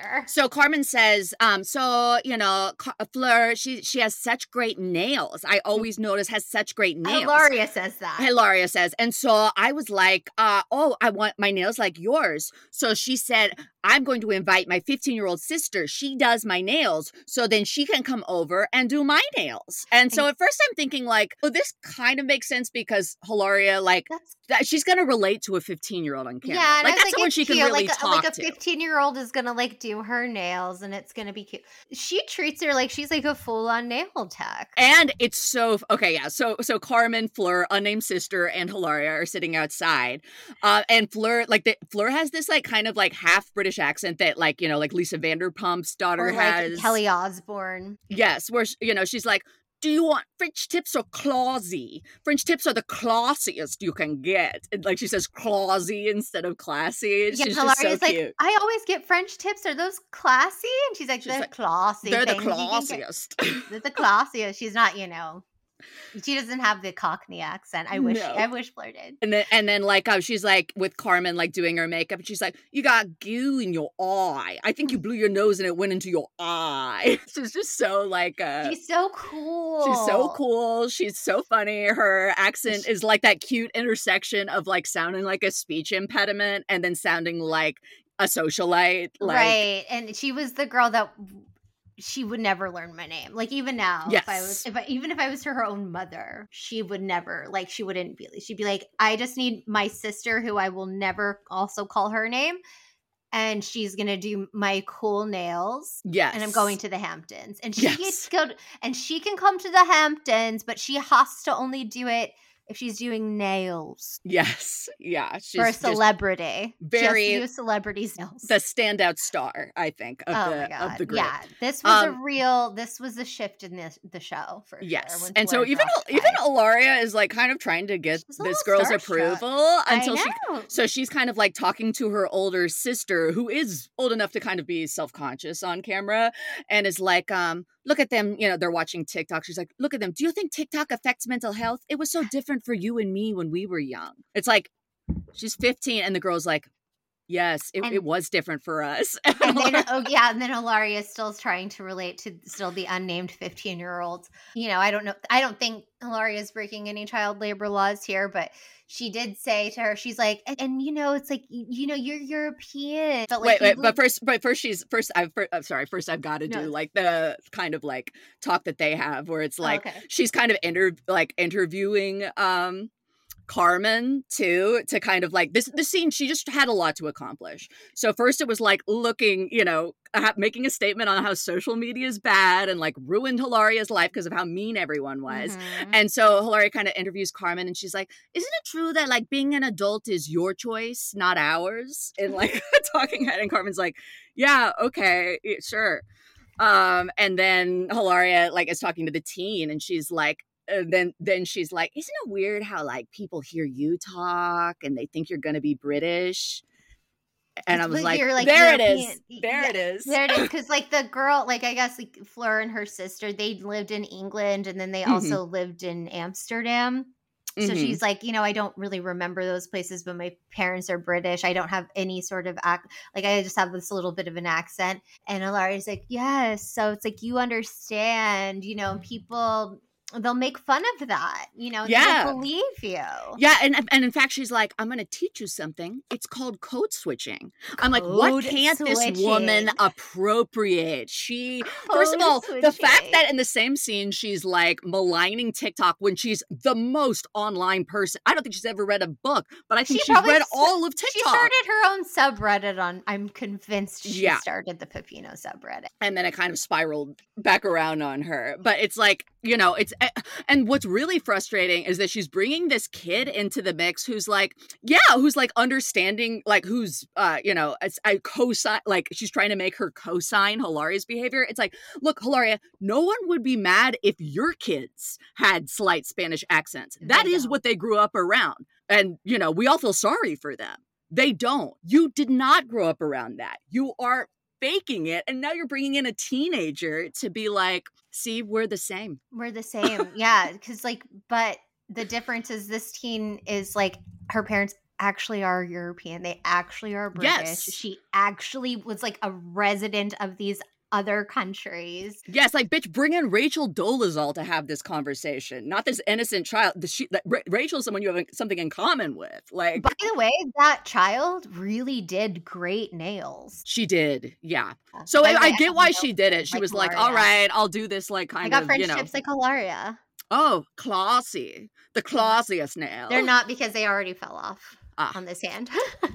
Fleur, she has such great nails. I always notice has such great nails. Hilaria says that. Hilaria says. And so I was like, I want my nails like yours. So she said, I'm going to invite my 15-year-old sister. She does my nails. So then she can come over and do my nails. And so at first I'm thinking like, oh, this kind of makes sense because Hilaria, like, she's going to relate to a 15-year-old on camera. Yeah, like that's someone she can really talk to. Like a 15-year-old is going to like do her nails and it's going to be cute. She treats her like she's like a full-on nail tech. And it's so, okay, yeah. So Carmen, Fleur, unnamed sister, and Hilaria are sitting outside. And Fleur, Fleur has this like kind of like half British accent that like, you know, like Lisa Vanderpump's daughter or like has. Kelly Osbourne. Yes, where, you know, she's like, do you want French tips or classy? French tips are the classiest you can get. And like she says classy instead of classy. She's just so like, cute. I always get French tips. Are those classy? And she's like, they're classy. They're the classiest. They're the classiest. She's not, you know. She doesn't have the Cockney accent. I wish Fleur did. And then like she's like with Carmen like doing her makeup and she's like, you got goo in your eye. I think you blew your nose and it went into your eye. She's just so like she's so cool. She's so cool. She's so funny. Her accent is like that cute intersection of like sounding like a speech impediment and then sounding like a socialite. Like, right. And she was the girl that she would never learn my name. Like even now, yes. Even if I was her own mother, she would never, like she wouldn't be, she'd be like, I just need my sister who I will never also call her name. And she's going to do my cool nails. Yes. And I'm going to the Hamptons. And she gets to go, and she can come to the Hamptons, but she has to only do it if she's doing nails. Yes. Yeah. She's for a celebrity. Very she has to do celebrities' nails. The standout star, I think, of the group. Yeah. This was this was a shift in the show for sure. And so even Hilaria is like kind of trying to get this girl's approval until she's kind of like talking to her older sister who is old enough to kind of be self-conscious on camera and is like, look at them, you know, they're watching TikTok. She's like, look at them. Do you think TikTok affects mental health? It was so different for you and me when we were young. It's like, she's 15 and the girl's like, yes, it was different for us. And then Hilaria is still trying to relate to still the unnamed 15-year-olds. You know, I don't think Hilaria is breaking any child labor laws here, but she did say to her, she's like, and you know, it's like, you know, you're European. But like, first I've got to do like the kind of like talk that they have where it's like, she's kind of interviewing, Carmen too, to kind of like this scene, she just had a lot to accomplish. So first it was like looking, you know, making a statement on how social media is bad and like ruined Hilaria's life because of how mean everyone was. Mm-hmm. And so Hilaria kind of interviews Carmen and she's like, isn't it true that like being an adult is your choice, not ours? And like talking head, and Carmen's like, yeah, okay, sure. And then Hilaria like is talking to the teen and she's like, then she's like, isn't it weird how like people hear you talk and they think you're going to be British? And I was like, there it is. There it is. Because like the girl, like I guess like Fleur and her sister, they lived in England and then they also lived in Amsterdam. So she's like, you know, I don't really remember those places, but my parents are British. I don't have any sort of like I just have this little bit of an accent. And Hilaria's like, yes. So it's like, you understand, you know, people, they'll make fun of that, you know, they don't believe you. Yeah, and in fact, she's like, I'm going to teach you something. It's called code switching. I'm like, what can't this woman appropriate? First of all, the fact that in the same scene, she's like maligning TikTok when she's the most online person. I don't think she's ever read a book, but I think she's read all of TikTok. She started her own subreddit I'm convinced she started the Peppino subreddit. And then it kind of spiraled back around on her. But it's like, you know, and what's really frustrating is that she's bringing this kid into the mix who's like understanding, like who's, you know, I co-sign, like she's trying to make her co-sign Hilaria's behavior. It's like, look, Hilaria, no one would be mad if your kids had slight Spanish accents. That is what they grew up around. And, you know, we all feel sorry for them. They don't. You did not grow up around that. You are faking it. And now you're bringing in a teenager to be like, see, we're the same. We're the same. Yeah. Because, like, but the difference is this teen is like, her parents actually are European. They actually are British. Yes. She actually was like a resident of these other countries. Yes, like, bitch, bring in Rachel Dolezal to have this conversation, not this innocent child. Rachel's someone you have something in common with. Like, by the way, that child really did great nails. She did, yeah. So I get why she did it. She was like, all right, I'll do this, like, kind of, I got friendships like Hilaria. Oh, classy. The classiest nail. They're not, because they already fell off on this hand.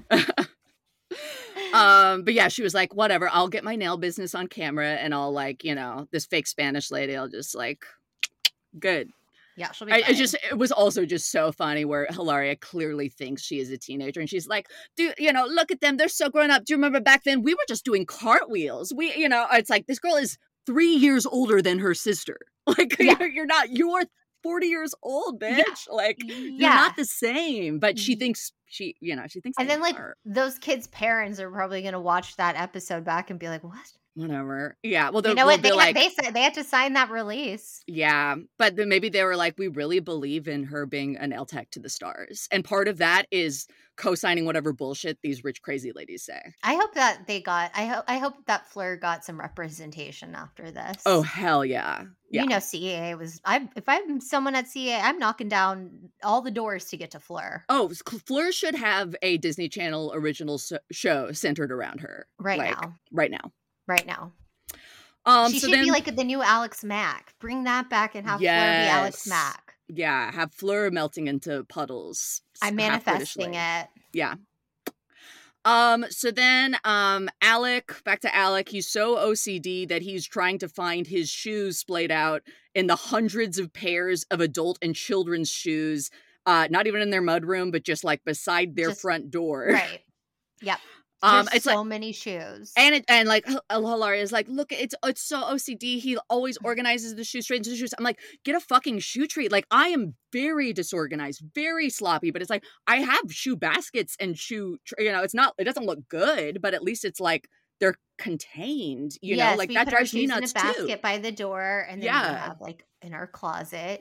But yeah, she was like, whatever, I'll get my nail business on camera and I'll, like, you know, this fake Spanish lady, I'll just, like, good. Yeah, she'll be fine. It was also just so funny where Hilaria clearly thinks she is a teenager and she's like, dude, you know, look at them, they're so grown up. Do you remember back then we were just doing cartwheels? You know, it's like, this girl is 3 years older than her sister. Like, you're 40 years old, bitch. Yeah. Like, you're not the same. But she thinks she thinks. And then, like, those kids' parents are probably going to watch that episode back and be like, what? Whatever. Yeah. Well, you know what? They said they had to sign that release. Yeah. But then maybe they were like, we really believe in her being a nail tech to the stars. And part of that is co-signing whatever bullshit these rich, crazy ladies say. I hope that I hope that Fleur got some representation after this. Oh, hell yeah. You know, CAA was, if I'm someone at CAA, I'm knocking down all the doors to get to Fleur. Oh, Fleur should have a Disney Channel original show centered around her. Right now. She should be like the new Alex Mack. Bring that back and have Fleur be Alex Mack. Yeah, have Fleur melting into puddles. I'm manifesting it. Yeah. So then back to Alec, he's so OCD that he's trying to find his shoes splayed out in the hundreds of pairs of adult and children's shoes, not even in their mudroom, but just like beside their front door. Right. Yep. It's so like, many shoes, and like Hilaria is like, look, it's so OCD. He always organizes the shoes straight into the shoes. I'm like, get a fucking shoe tree. Like, I am very disorganized, very sloppy, but it's like I have shoe baskets and shoe. It doesn't look good, but at least it's like they're contained. You know, like that drives me nuts too. In a basket by the door, and then we have like in our closet.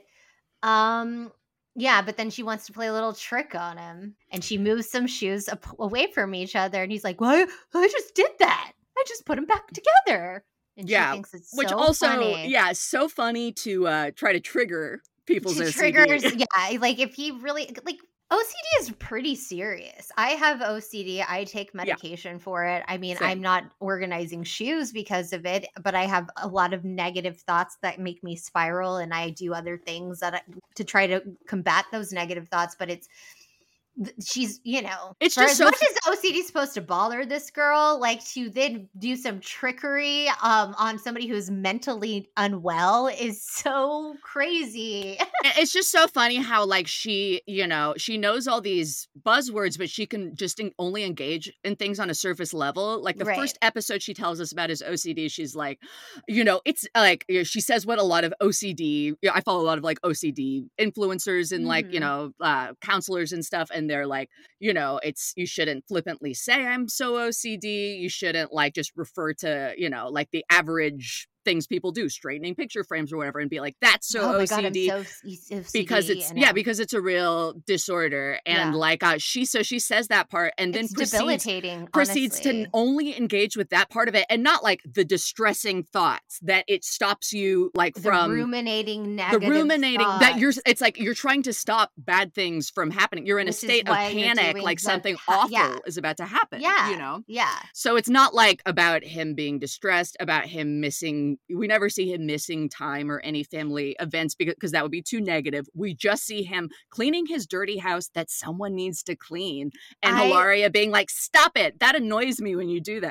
Yeah, but then she wants to play a little trick on him, and she moves some shoes away from each other, and he's like, "Well, I just did that. I just put them back together." And she thinks it's so funny. So funny to try to trigger people's OCD. Triggers, like if he really like. OCD is pretty serious. I have OCD. I take medication for it. I mean, I'm not organizing shoes because of it, but I have a lot of negative thoughts that make me spiral, and I do other things to try to combat those negative thoughts. But she's, it's just as much as OCD is supposed to bother this girl, like to then do some trickery on somebody who's mentally unwell is so crazy. It's just so funny how like she knows all these buzzwords, but she can just only engage in things on a surface level. Like the first episode she tells us about is OCD. She's like, it's like, she says what a lot of OCD, I follow a lot of like OCD influencers and like, counselors and stuff. And they're like, you shouldn't flippantly say I'm so OCD. You shouldn't like just refer to, like the average things people do, straightening picture frames or whatever, and be like, that's so OCD. God, I'm so OCD because it's a real disorder. And like she says that part and then proceeds to only engage with that part of it and not like the distressing thoughts that it stops you like from ruminating thoughts. That it's like you're trying to stop bad things from happening. You're in a state of panic, like something awful is about to happen. So it's not like about him being distressed, about him missing. We never see him missing time or any family events because that would be too negative. We just see him cleaning his dirty house that someone needs to clean. And Hilaria being like, stop it. That annoys me when you do that.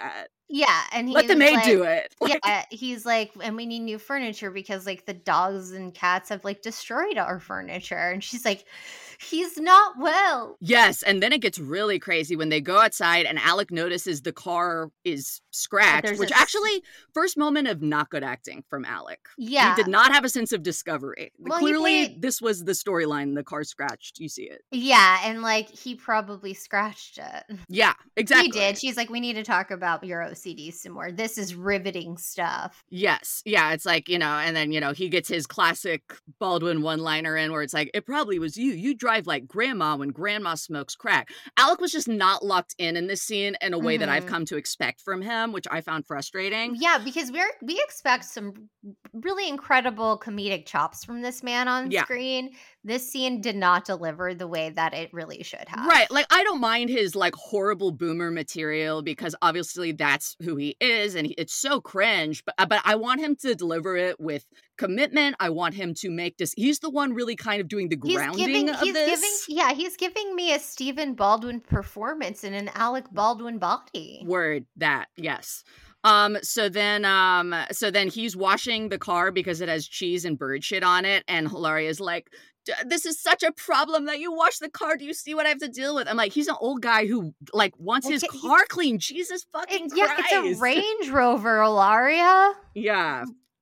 Yeah, and Let the he's maid like, do it. Like, yeah, he's like, and we need new furniture because like the dogs and cats have like destroyed our furniture. And she's like, he's not well. yes, and then it gets really crazy when they go outside and Alec notices the car is scratched, there's which a actually, first moment of not good acting from Alec. Yeah. He did not have a sense of discovery. Well, Clearly, this was the storyline. The car scratched. You see it. Yeah, and like he probably scratched it. Yeah, exactly. He did. She's like, we need to talk about your OCD some more. This is riveting stuff. Yes. Yeah, it's like, and then, he gets his classic Baldwin one-liner in where it's like, it probably was you. You drive like grandma when grandma smokes crack. Alec was just not locked in this scene in a way that I've come to expect from him, which I found frustrating. Yeah, because we expect some really incredible comedic chops from this man on screen. This scene did not deliver the way that it really should have. Right. Like, I don't mind his like horrible boomer material because obviously that's who he is and it's so cringe, but I want him to deliver it with commitment. I want him to make this. He's the one really kind of doing the grounding of this. He's giving me a Stephen Baldwin performance in an Alec Baldwin body. Word that. Yes. So then he's washing the car because it has cheese and bird shit on it. And Hilaria's like, this is such a problem that you wash the car. Do you see what I have to deal with? I'm like, he's an old guy who like wants his car clean. Jesus fucking Christ. Yeah, it's a Range Rover, Hilaria. Yeah.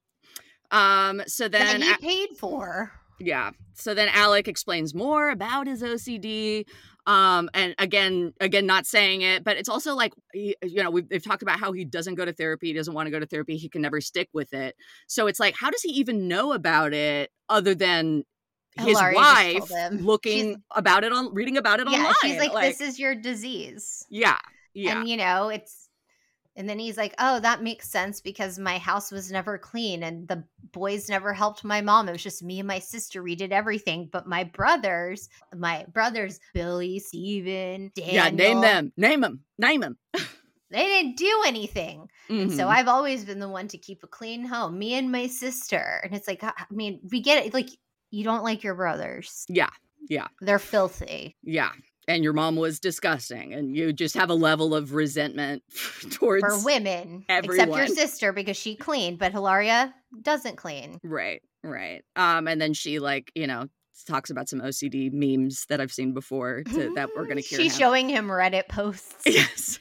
So then that he paid for. Yeah. So then Alec explains more about his OCD. And again, not saying it, but it's also like, they've talked about how he doesn't go to therapy. He doesn't want to go to therapy. He can never stick with it. So it's like, how does he even know about it other than his wife reading about it online? She's like, this is your disease. Yeah. And and then he's like, oh, that makes sense because my house was never clean and the boys never helped my mom. It was just me and my sister. We did everything. But my brothers, Billy, Steven, Daniel. Yeah, name them. Name them. They didn't do anything. Mm-hmm. And so I've always been the one to keep a clean home. Me and my sister. And it's like, I mean, we get it. Like, you don't like your brothers. Yeah. They're filthy. Yeah. And your mom was disgusting, and you just have a level of resentment towards for women, everyone. Except your sister because she cleaned, but Hilaria doesn't clean. Right. And then she talks about some OCD memes that I've seen before that we're going to cure. She's showing him Reddit posts. Yes.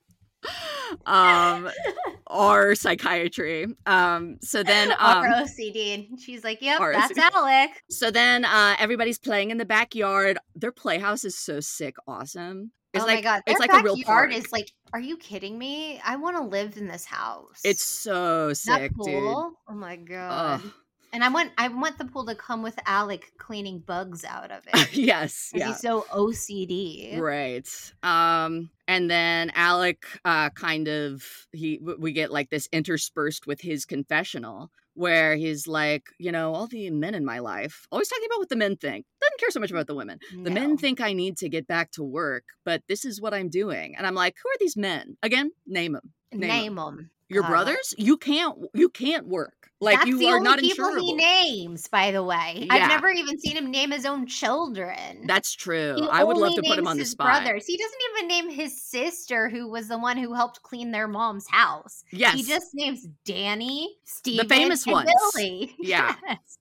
Our psychiatry. So then our OCD, and she's like, "Yep, that's OCD. Alec." So then everybody's playing in the backyard. Their playhouse is so sick, awesome. It's my god, it's like a real park. Is like, are you kidding me? I want to live in this house. It's so sick, that pool, dude. Oh my god. Ugh. And I want the pool to come with Alec cleaning bugs out of it. Yes. Yeah. He's so OCD. Right. And then Alec we get like this interspersed with his confessional where he's like, all the men in my life, always talking about what the men think. Doesn't care so much about the women. No. The men think I need to get back to work, but this is what I'm doing. And I'm like, who are these men? Again, name them. Name them. Your brothers? You can't work. Like, that's you are not insurable. That's the only people he names, by the way. Yeah. I've never even seen him name his own children. That's true. I would love to put him on the spot. Brothers. He doesn't even name his sister, who was the one who helped clean their mom's house. Yes. He just names Danny, Steven, the famous and ones. Billy. Yeah.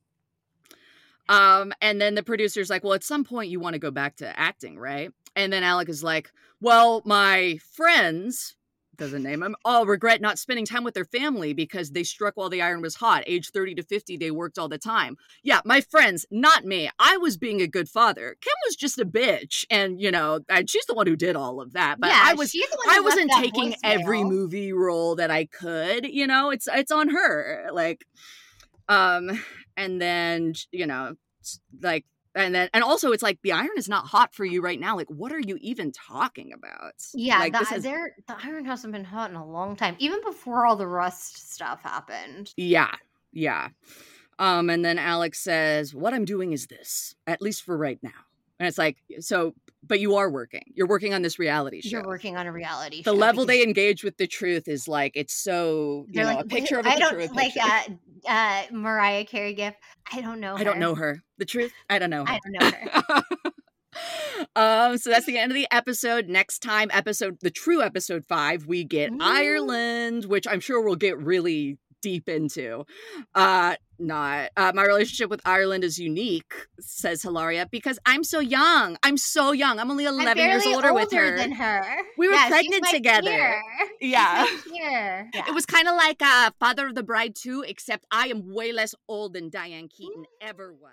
Yes. And then the producer's like, well, at some point you want to go back to acting, right? And then Alec is like, well, my friends... doesn't name them, all regret not spending time with their family because they struck while the iron was hot. Age 30 to 50, they worked all the time. Yeah, my friends, not me. I was being a good father. Kim was just a bitch. And, she's the one who did all of that. But yeah, I wasn't taking every movie role that I could. It's on her. Like, and then, and also it's like the iron is not hot for you right now. Like, what are you even talking about? Yeah, the iron hasn't been hot in a long time, even before all the Rust stuff happened. Yeah. And then Alex says, what I'm doing is this, at least for right now. And it's like, so, but you are working. You're working on this reality show. You're working on a reality show. The level they engage with the truth is like, it's so, a picture of a picture of a picture. Like Mariah Carey gift. I don't know her. I don't know her. The truth? I don't know her. I don't know her. So that's the end of the episode. Next time, the true episode 5, we get Ireland, which I'm sure we'll get really deep into. My relationship with Ireland is unique, says Hilaria, because I'm so young. I'm only 11 years older with her. Than her. We were pregnant together. Peer. Yeah. Yeah. It was kind of like Father of the Bride 2, except I am way less old than Diane Keaton ever was.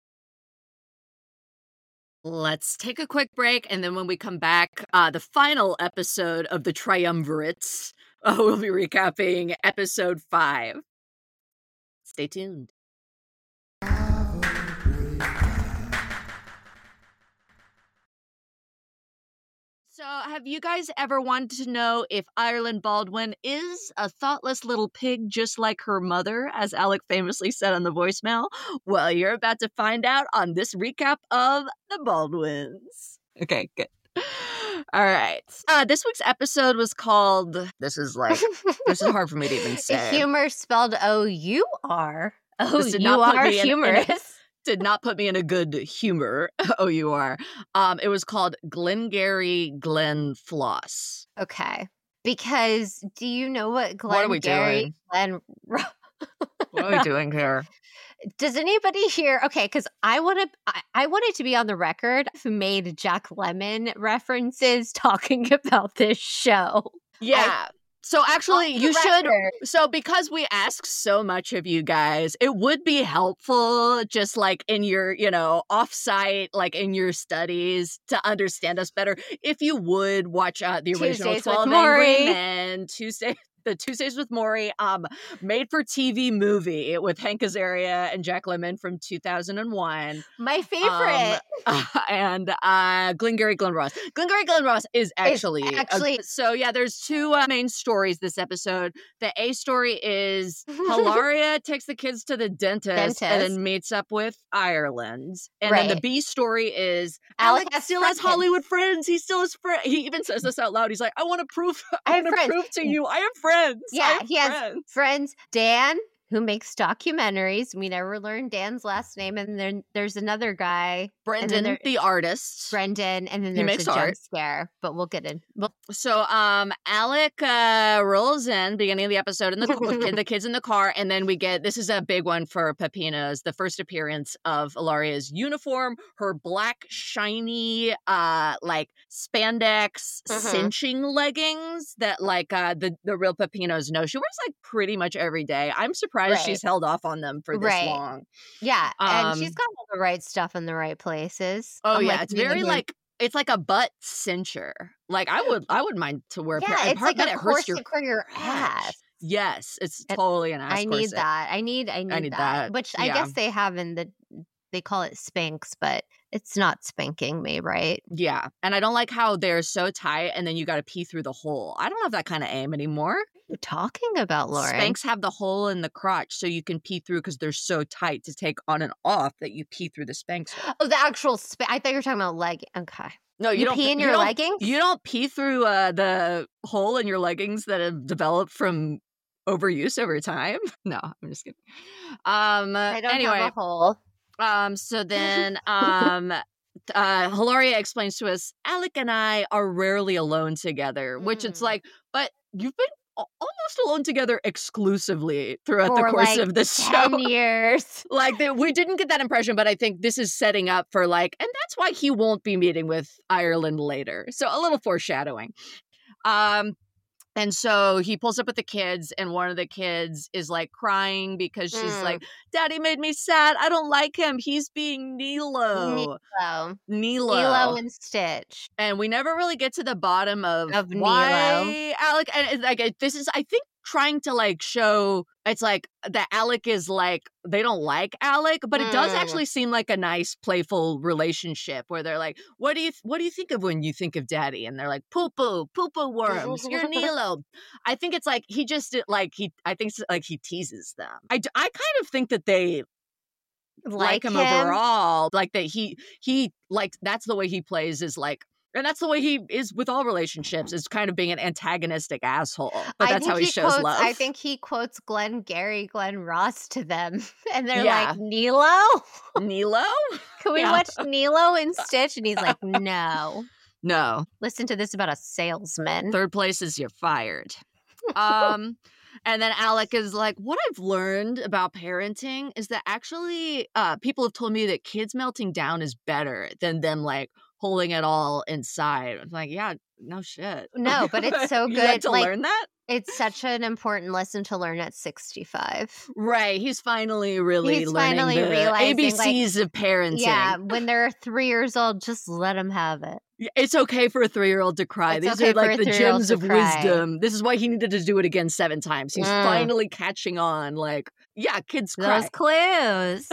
Let's take a quick break, and then when we come back, the final episode of the Triumvirates, we'll be recapping episode 5. Stay tuned. So, have you guys ever wanted to know if Ireland Baldwin is a thoughtless little pig just like her mother, as Alec famously said on the voicemail? Well, you're about to find out on this recap of the Baldwins. Okay, good. All right. This week's episode was called, this is hard for me to even say. Humor spelled O-U-R. This did not put me humorous. Did not put me in a good humor. O-U-R. It was called Glengarry Glen Floss. Okay. Because do you know what Glengarry Glen... What are we doing here? Does anybody here? Okay, because I wanted to be on the record who made Jack Lemmon references talking about this show. Yeah. So actually, you should. So because we ask so much of you guys, it would be helpful just like in your, offsite, like in your studies to understand us better. If you would watch the original 12 Angry Men, the Tuesdays with Morrie, made for TV movie with Hank Azaria and Jack Lemmon from 2001. My favorite. And Glengarry Glen Ross. Glengarry Glen Ross is actually so yeah, there's two main stories this episode. The A story is Hilaria takes the kids to the dentist and then meets up with Ireland. And then the B story is Alec still has Hollywood friends. He still has friends. He even says this out loud. He's like, I want to prove to you I have friends. Yeah, he has friends. Dan, who makes documentaries. We never learned Dan's last name. And then there's another guy. Brendan, the artist. Brendan. And then there's a jump scare. But we'll get in. So Alec rolls in, beginning of the episode, the kids in the car. And then we get, this is a big one for Pepina's, the first appearance of Ilaria's uniform. Her black, shiny, like spandex cinching leggings that like the real Pepinos know. She wears like pretty much every day. I'm surprised she's held off on them for this long. Yeah, and she's got all the right stuff in the right places. Oh yeah, it's very like it's like a butt cincher. Like I would mind to wear. Yeah, it's like a corset for your ass. Yes, it's totally an ass corset. I need that. I need that. Which I guess they have they call it Spanx, but it's not spanking me, right? Yeah, and I don't like how they're so tight and then you got to pee through the hole. I don't have that kind of aim anymore. What are you talking about, Lauren? Spanx have the hole in the crotch so you can pee through because they're so tight to take on and off that you pee through the Spanx hole. Oh, the actual I thought you were talking about leg. Okay. No, you don't pee in your leggings? You don't pee through the hole in your leggings that have developed from overuse over time. No, I'm just kidding. I don't have a hole. So then, Hilaria explains to us, Alec and I are rarely alone together, which it's like, but you've been almost alone together exclusively throughout the course of this show. 10 years. Like, we didn't get that impression, but I think this is setting up for like, and that's why he won't be meeting with Ireland later. So a little foreshadowing. And so he pulls up with the kids, and one of the kids is like crying because she's like, Daddy made me sad. I don't like him. He's being Nilo and Stitch. And we never really get to the bottom of why Nilo. Alec, and like this is, I think, trying to like show it's like that Alec is like they don't like Alec, but it does actually seem like a nice playful relationship where they're like, what do you think of when you think of Daddy? And they're like, poo worms, you're Nilo. I think it's like he just like I think like he teases them. I kind of think that they like him overall, like that he like that's the way he plays is like And that's the way he is with all relationships, is kind of being an antagonistic asshole. But that's how he shows love. I think he quotes Glenn Ross to them. And they're Yeah. like, Nilo? Nilo? Can we watch Nilo in Stitch? And he's like, no. No. Listen to this about a salesman. Third place is you're fired. And then Alec is like, what I've learned about parenting is that actually people have told me that kids melting down is better than them like holding it all inside. I'm like, yeah, no shit. No, but it's so good. You had to learn that? It's such an important lesson to learn at 65. Right. He's finally learning the realizing, ABCs of parenting. Yeah, when they're 3 years old, just let them have it. It's okay for a 3-year-old to cry. It's These okay are like for a the 3-year-old gems to of cry. wisdom. This is why he needed to do it again 7 times. He's finally catching on. Like, yeah, kids cry. Those clues.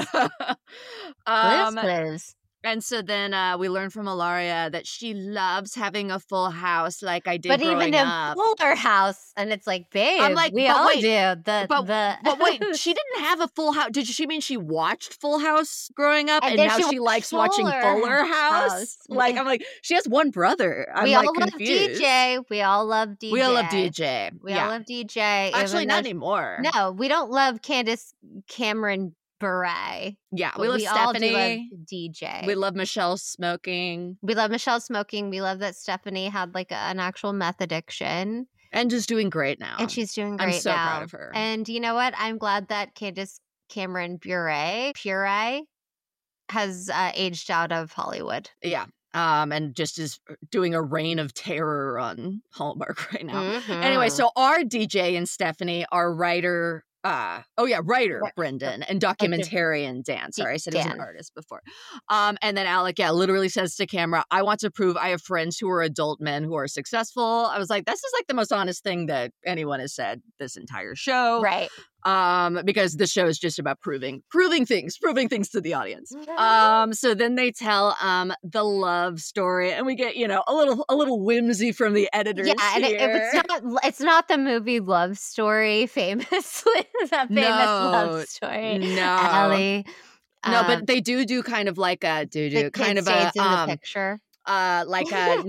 Clues. And so then we learn from Ilaria that she loves having a full house like I did but growing even up. a fuller house. And it's like, babe, I'm like, we but all wait, do. But wait, she didn't have a full house. Did she mean she watched Full House growing up and then now she likes watching Fuller House? Like, I'm like, she has one brother. I'm we like all confused. love DJ. We all love DJ. We all love DJ. We all love DJ. Actually, not anymore. No, we don't love Candace Cameron Bure. Yeah, But we love Stephanie. All do love DJ. We love Michelle smoking. We love Michelle smoking. We love that Stephanie had like an actual meth addiction. And just doing great now. And she's doing great now. I'm so proud of her. And you know what? I'm glad that Candace Cameron Bure has aged out of Hollywood. Yeah. And just is doing a reign of terror on Hallmark right now. Mm-hmm. Anyway, so our DJ and Stephanie, our writer, Brendan, and documentarian Dan. Sorry, I said he was an artist before. And then Alec, literally says to camera, I want to prove I have friends who are adult men who are successful. I was like, this is like the most honest thing that anyone has said this entire show. Right. Because the show is just about proving things to the audience. So then they tell the love story, and we get, a little whimsy from the editors. Yeah, and it's not the movie Love Story, famously. That famous love story. No. Ellie. No, but they do kind of like a kind of a in the picture. Like a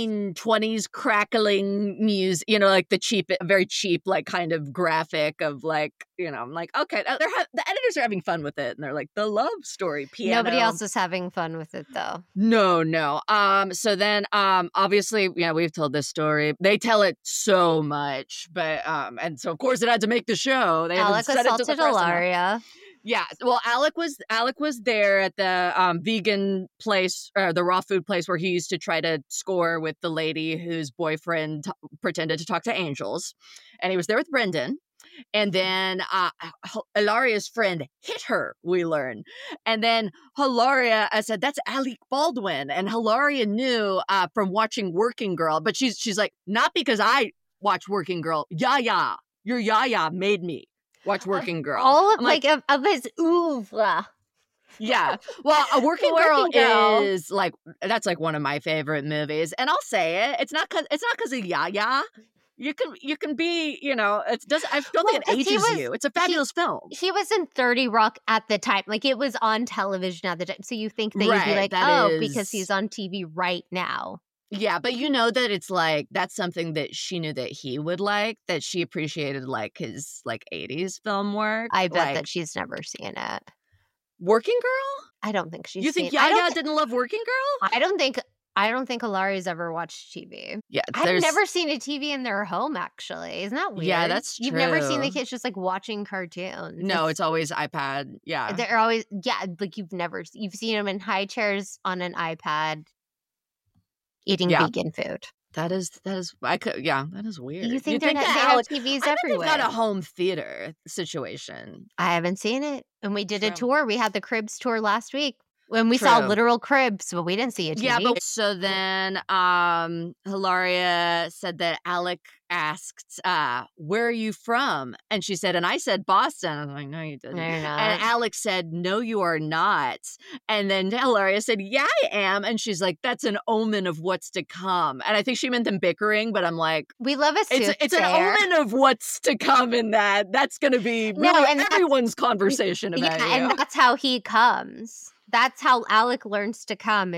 1920s crackling music, like the very cheap, like kind of graphic of like, I'm like, okay, the editors are having fun with it. And they're like, the love story piano. Nobody else is having fun with it though. No. So then, obviously, we've told this story. They tell it so much, but, and so of course it had to make the show. They Alec assaulted Ilaria. Yeah, well, Alec was there at the vegan place, or the raw food place, where he used to try to score with the lady whose boyfriend pretended to talk to angels, and he was there with Brendan. And then Ilaria's friend hit her, we learn. And then Hilaria said, that's Alec Baldwin. And Hilaria knew from watching Working Girl, but she's like, not because I watch Working Girl. Yaya, your Yaya made me watch Working Girl. All of of his oeuvre. Yeah. Well, a Working Girl is like, that's like one of my favorite movies. And I'll say it. It's not because of Yaya. You can be, I don't think it ages you. It's a fabulous film. He was in 30 Rock at the time. Like, it was on television at the time. So you think that you'd be like, because he's on TV right now. Yeah, but that it's like, that's something that she knew that he would like, that she appreciated like his like 80s film work. I bet that she's never seen it. Working Girl? I don't think she's seen it. You think Yaya didn't love Working Girl? I don't think Ilaria's ever watched TV. Yeah, I've never seen a TV in their home, actually. Isn't that weird? Yeah, that's true. You've never seen the kids just like watching cartoons. No, it's always iPad. Yeah. They're always, like you've seen them in high chairs on an iPad eating vegan food. That is weird. You think they have TVs everywhere? They've got a home theater situation. I haven't seen it. And we did a tour. We had the Cribs tour last week. When we saw literal cribs, but we didn't see a TV. Yeah, but so then Hilaria said that Alec asked, where are you from? And she said, and I said Boston. I was like, no, you didn't. No, you're not. And Alec said, no, you are not. And then Hilaria said, yeah, I am. And she's like, that's an omen of what's to come. And I think she meant them bickering, but I'm like, we love a soup it's an omen of what's to come in that. That's going to be everyone's conversation about you. And that's how he comes. That's how Alec learns to come, is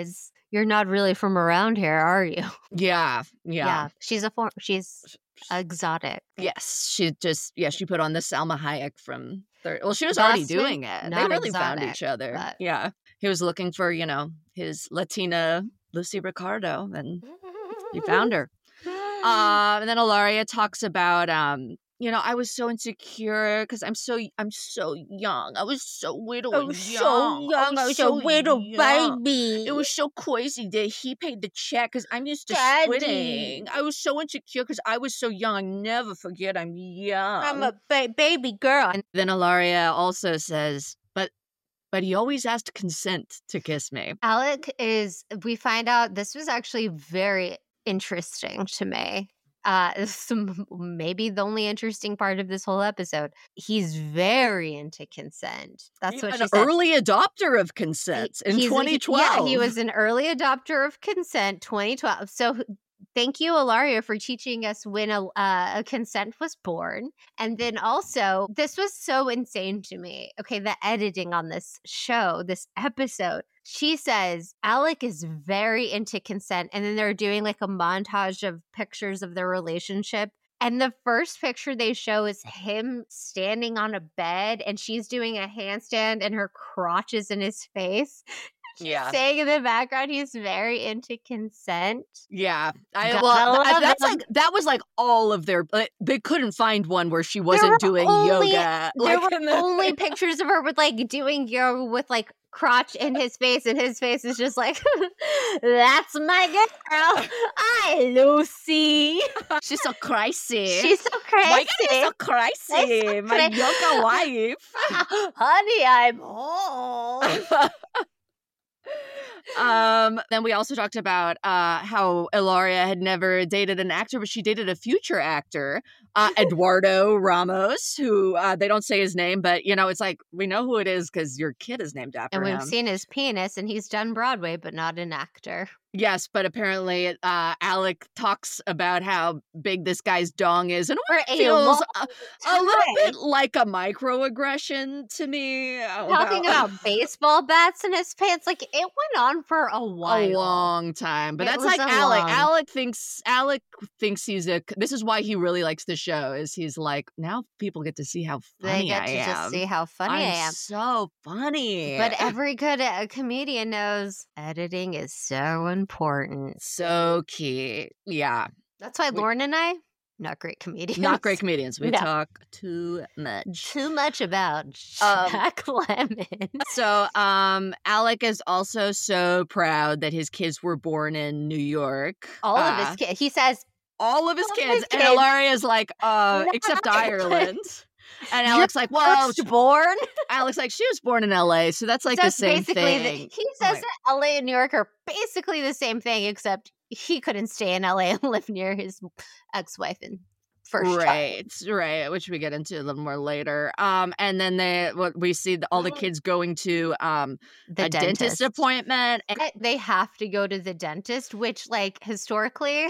you're not really from around here, are you? Yeah. She's exotic. Yes, she put on the Salma Hayek from well, she was already Boston, doing it. They not really found exotic, each other. but- Yeah. He was looking for, his Latina Lucy Ricardo, and he found her. And then Ilaria talks about I was so insecure because I'm so young. I was so little and young. I was so little baby. It was so crazy that he paid the check because I'm used to splitting. I was so insecure because I was so young. I never forget I'm young. I'm a baby girl. And then Ilaria also says, but he always asked consent to kiss me. Alec we find out this was actually very interesting to me. Maybe the only interesting part of this whole episode. He's very into consent. That's what she said. An early adopter of consent in 2012. Yeah, he was an early adopter of consent 2012. So thank you, Ilaria, for teaching us when a consent was born. And then also, this was so insane to me. Okay, the editing on this show, this episode. She says Alec is very into consent. And then they're doing like a montage of pictures of their relationship. And the first picture they show is him standing on a bed and she's doing a handstand and her crotch is in his face. Yeah. Saying in the background he's very into consent. Yeah. That was like all of their they couldn't find one where she wasn't doing yoga. There were only pictures of her with like doing yoga with like crotch in his face, and his face is just like, that's my girl. Hi, Lucy. She's so crazy. She's so crazy. My God, is so crazy. My yoga wife. Honey, I'm home. Then we also talked about how Ilaria had never dated an actor, but she dated a future actor, Eduardo Ramos, who they don't say his name, but it's like we know who it is because your kid is named after him. And we've seen his penis, and he's done Broadway, but not an actor. Yes, but apparently Alec talks about how big this guy's dong is, and it feels a little bit like a microaggression to me. Talking about baseball bats in his pants, like it went on for a while. A long time. But that's like Alec. Alec thinks he's this is why he really likes the show, is he's like, now people get to see how funny I am. They get to just see how funny I am. So funny. But every good comedian knows editing is so important. So key. Yeah. That's why Lauren and I, not great comedians. Not great comedians. We talk too much. Too much about Jack Lemmon. So Alec is also so proud that his kids were born in New York. All of his kids. He says all of his kids. And Ilaria's like, except Ireland. And Alec's like, well, born. Alec's like, she was born in LA, so that's like the same thing. He says that LA and New York are basically the same thing, except he couldn't stay in LA and live near his ex-wife and first child. Right, which we get into a little more later. And then we see all the kids going to a dentist appointment. And they have to go to the dentist, which like historically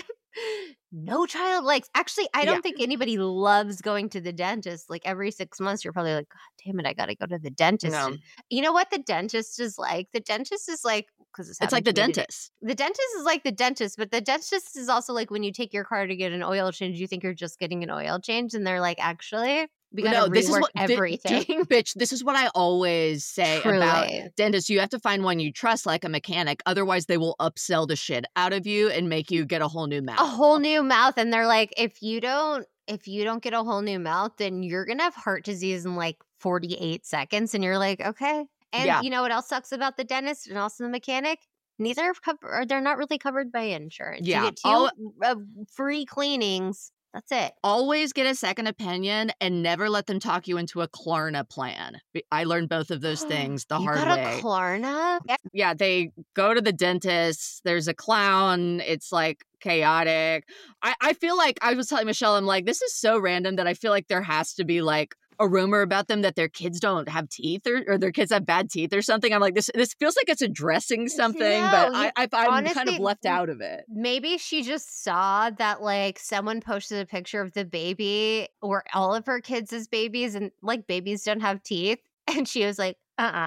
no child likes. Actually, I don't think anybody loves going to the dentist. Like every 6 months, you're probably like, God damn it, I got to go to the dentist. No. You know what the dentist is like? The dentist is like, because it's like the dentist. The dentist is like the dentist, but the dentist is also like when you take your car to get an oil change, you think you're just getting an oil change, and they're like, actually, we got to rework everything. Bitch, this is what I always say about dentists. You have to find one you trust, like a mechanic. Otherwise, they will upsell the shit out of you and make you get a whole new mouth. A whole new mouth. And they're like, if you don't get a whole new mouth, then you're going to have heart disease in like 48 seconds. And you're like, okay. And you know what else sucks about the dentist and also the mechanic? Neither are covered, or they're not really covered by insurance. Yeah. You get two free cleanings. That's it. Always get a second opinion and never let them talk you into a Klarna plan. I learned both of those things the hard way. You got a Klarna? Yeah, they go to the dentist. There's a clown. It's like chaotic. I feel like I was telling Michelle, I'm like, this is so random that I feel like there has to be like a rumor about them that their kids don't have teeth or their kids have bad teeth or something. I'm like, this feels like it's addressing something, but I'm honestly, kind of left out of it. Maybe she just saw that like someone posted a picture of the baby or all of her kids as babies, and like babies don't have teeth. And she was like,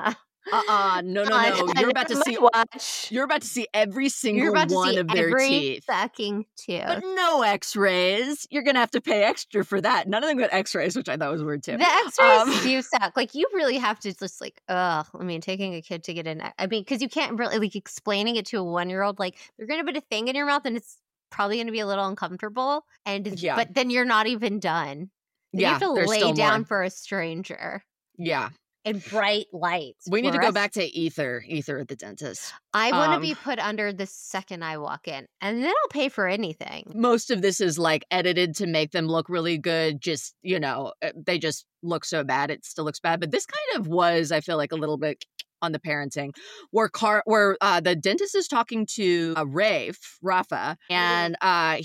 No. You're about to see. Watch. You're about to see every You're single about to one see of their every teeth. fucking tooth. But no X-rays. You're gonna have to pay extra for that. None of them got X-rays, which I thought was weird too. The X-rays do suck. Like, you really have to just like, I mean, taking a kid to get I mean, because you can't really, like, explaining it to a 1-year-old, like, they're gonna put a thing in your mouth and it's probably gonna be a little uncomfortable. But then you're not even done. You have to lay down for a stranger. Yeah. In bright lights. We need to go back to Ether at the dentist. I want to be put under the second I walk in, and then I'll pay for anything. Most of this is like edited to make them look really good. Just, they just look so bad. It still looks bad. But this kind of was, I feel like, a little bit on the parenting, where the dentist is talking to Rafa, and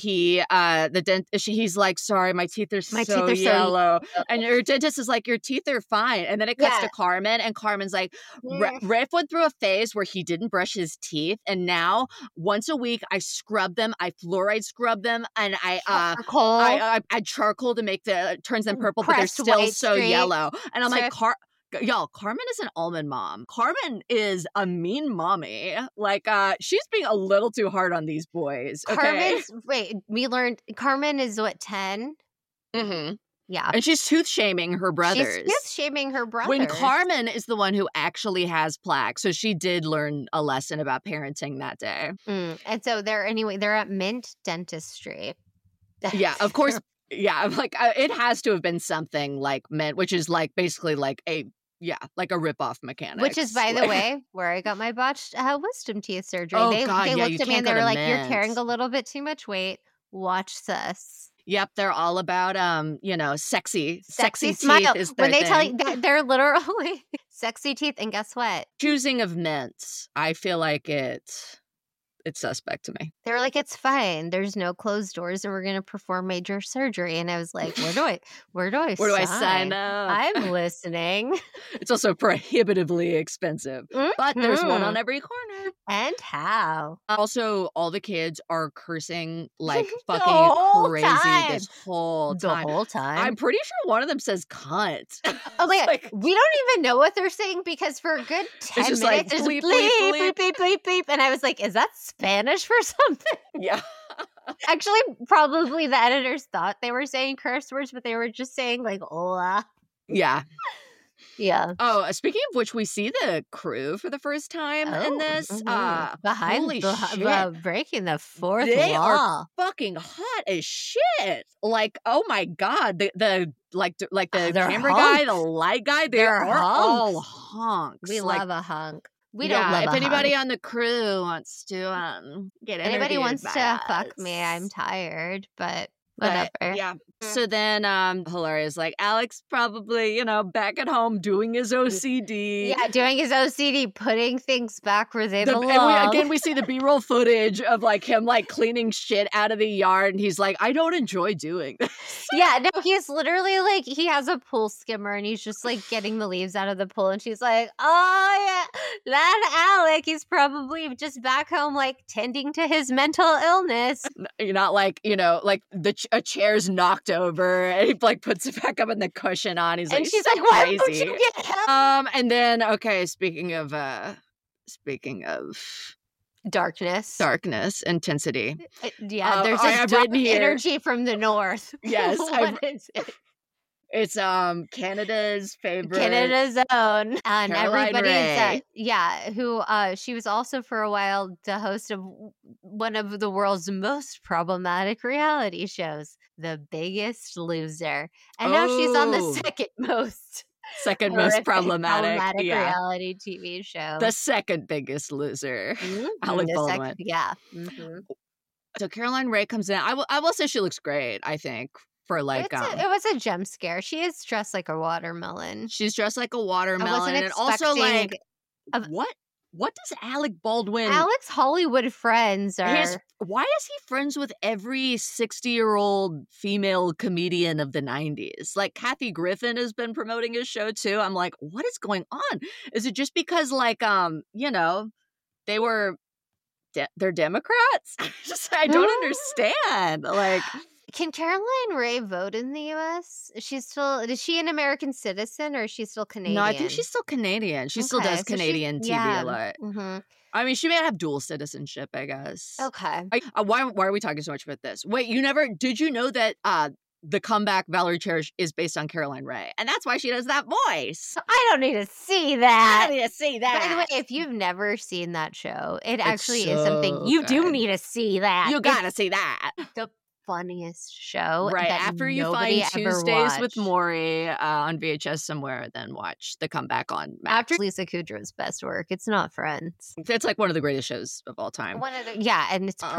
he's like, sorry, my teeth are so yellow. And your dentist is like, your teeth are fine. And then it cuts to Carmen, and Carmen's like, Rafe went through a phase where he didn't brush his teeth, and now once a week I scrub them, I fluoride scrub them, and I add charcoal to make turns them purple, but they're still so yellow. And I'm like, y'all, Carmen is an almond mom. Carmen is a mean mommy. Like, she's being a little too hard on these boys. Okay? We learned Carmen is what, 10? Mm-hmm. Yeah. And she's tooth shaming her brothers. She's tooth shaming her brothers. When Carmen is the one who actually has plaque. So she did learn a lesson about parenting that day. And so they're at Mint Dentistry. Yeah, of course. Yeah, like it has to have been something like Mint, which is like basically like a rip-off mechanic. Which is, by the way, where I got my botched wisdom teeth surgery. Oh, they God, looked at me and they were like, Mint. you're carrying a little bit too much weight. Watch this. Yep, they're all about sexy smile. teeth is their when they thing. tell you that they're literally sexy teeth, and guess what? Choosing of mints, I feel like it's suspect to me. They were like, it's fine. There's no closed doors, and we're going to perform major surgery. And I was like, where do I sign up? I'm listening. It's also prohibitively expensive, but there's one on every corner. And how? Also, all the kids are cursing like fucking crazy this whole time. The whole time. I'm pretty sure one of them says cunt. Oh my God. We don't even know what they're saying because for a good 10 minutes, like, there's bleep, bleep, bleep, bleep, bleep, bleep, bleep. And I was like, is that Spanish for something? Yeah. Actually, probably the editors thought they were saying curse words, but they were just saying like, hola. Yeah. Yeah. Oh, speaking of which, we see the crew for the first time in this. Behind shit. Breaking the fourth They wall. are fucking hot as shit. Like, oh my God. The camera guy, the light guy, they're all hunks. We love a hunk. We don't love if a anybody hunk. on the crew wants to get Anybody wants by to us. fuck me, I'm tired, but whatever. Yeah. So then Hilaria's like, Alex probably, back at home doing his OCD. Yeah, doing his OCD, putting things back where they belong. And we see the B-roll footage of like him like cleaning shit out of the yard, and he's like, I don't enjoy doing this. Yeah, no, he's literally like, he has a pool skimmer and he's just like getting the leaves out of the pool, and she's like, oh yeah, that Alec, he's probably just back home like tending to his mental illness. You're not like, like a chair's knocked over, and he like puts it back up and the cushion on. He's like, and she's so like, why crazy. don't you get help? And then speaking of darkness, intensity. Yeah, there's I have written here energy from the north. Yes, what is it? It's Canada's favorite, Canada's own, and Caroline everybody's who she was also for a while the host of one of the world's most problematic reality shows, The Biggest Loser, and now she's on the second most problematic reality TV show, the second biggest loser, Alec Baldwin. So Caroline Rhea comes in. I will say she looks great. I think. For like, it was a jump scare. She is dressed like a watermelon. She's dressed like a watermelon, and also like, what does Alec Baldwin? Alec's Hollywood friends are. Why is he friends with every 60-year-old female comedian of the 90s? Like Kathy Griffin has been promoting his show too. I'm like, what is going on? Is it just because like they were they're Democrats? I don't understand. Like. Can Caroline Ray vote in the U.S.? Is she an American citizen or is she still Canadian? No, I think she's still Canadian. She still does Canadian TV a lot. Mm-hmm. I mean, she may have dual citizenship, I guess. Okay. Why are we talking so much about this? Wait, did you know that the comeback Valerie Cherish is based on Caroline Ray? And that's why she does that voice. I don't need to see that. I don't need to see that. By the way, if you've never seen that show, it actually so is something you do good. need to see that. You gotta see that. The funniest show. Right. That After you nobody find ever Tuesdays with watched. Maury on VHS somewhere, then watch the comeback on Max. After Lisa Kudrow's best work. It's not Friends. It's like one of the greatest shows of all time. And it's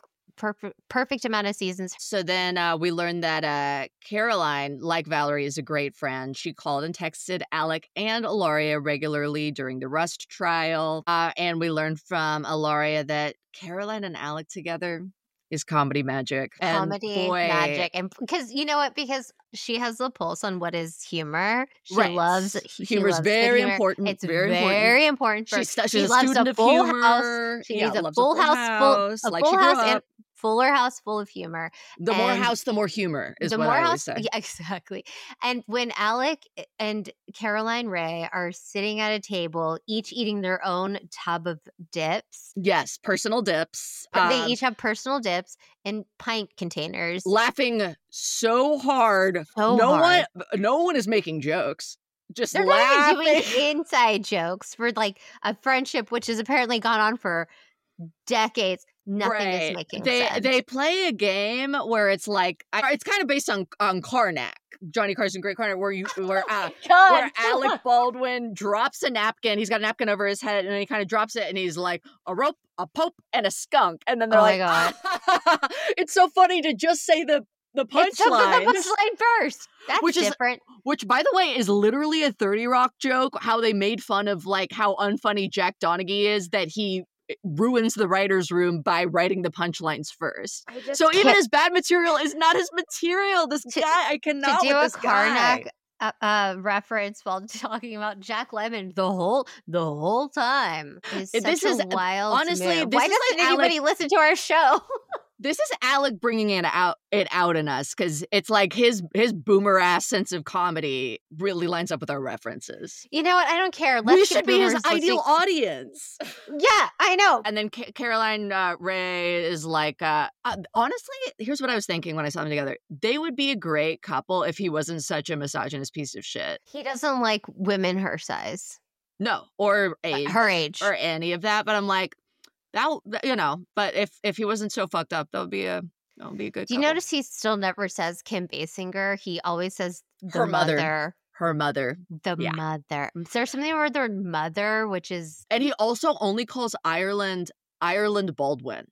perfect amount of seasons. So then we learned that Caroline, like Valerie, is a great friend. She called and texted Alec and Ilaria regularly during the Rust trial. And we learned from Ilaria that Caroline and Alec together is comedy magic. Magic. And because you know what? Because she has the pulse on what is humor. She Right. loves Humor is very important. It's very important. She's a loves student a of full humor. house. She needs a loves full house full, like full she grew house up. and fuller house full of humor. The more And house, the more humor is the what more I always house, say. yeah, exactly. And when Alec and Caroline Ray are sitting at a table, each eating their own tub of dips, Yes, personal dips. they each have personal dips in pint containers. Laughing so hard. So no hard. no one is making jokes. Just They're laughing. not even doing inside jokes for like a friendship which has apparently gone on for decades. Nothing is making sense. They play a game where it's like it's kind of based on Karnak, Johnny Carson, Great Karnak, where Alec Baldwin drops a napkin. He's got a napkin over his head, and then he kind of drops it, and he's like a rope, a pope, and a skunk. And then they're my God. It's so funny to just say the punchline. The punchline first. That's different. Which, by the way, is literally a 30 Rock joke. How they made fun of like how unfunny Jack Donaghy is, that he ruins the writer's room by writing the punchlines first. So even his bad material is not his material. This guy, I cannot to do with this Karnak guy. Reference while talking about Jack Lemmon the whole time is such a wild honestly move. Why doesn't anybody listen to our show? This is Alec bringing it out in us, because it's like his boomer ass sense of comedy really lines up with our references. You know what? I don't care. We should be his ideal audience. Yeah, I know. And then Caroline Ray is like, honestly, here's what I was thinking when I saw them together. They would be a great couple if he wasn't such a misogynist piece of shit. He doesn't like women her size. No, or age. Her age. Or any of that. But I'm like, but if he wasn't so fucked up, that would be a good couple. Do you notice he still never says Kim Basinger? He always says her mother. Her mother. Mother. Is there something about their mother, which is... And he also only calls Ireland Baldwin.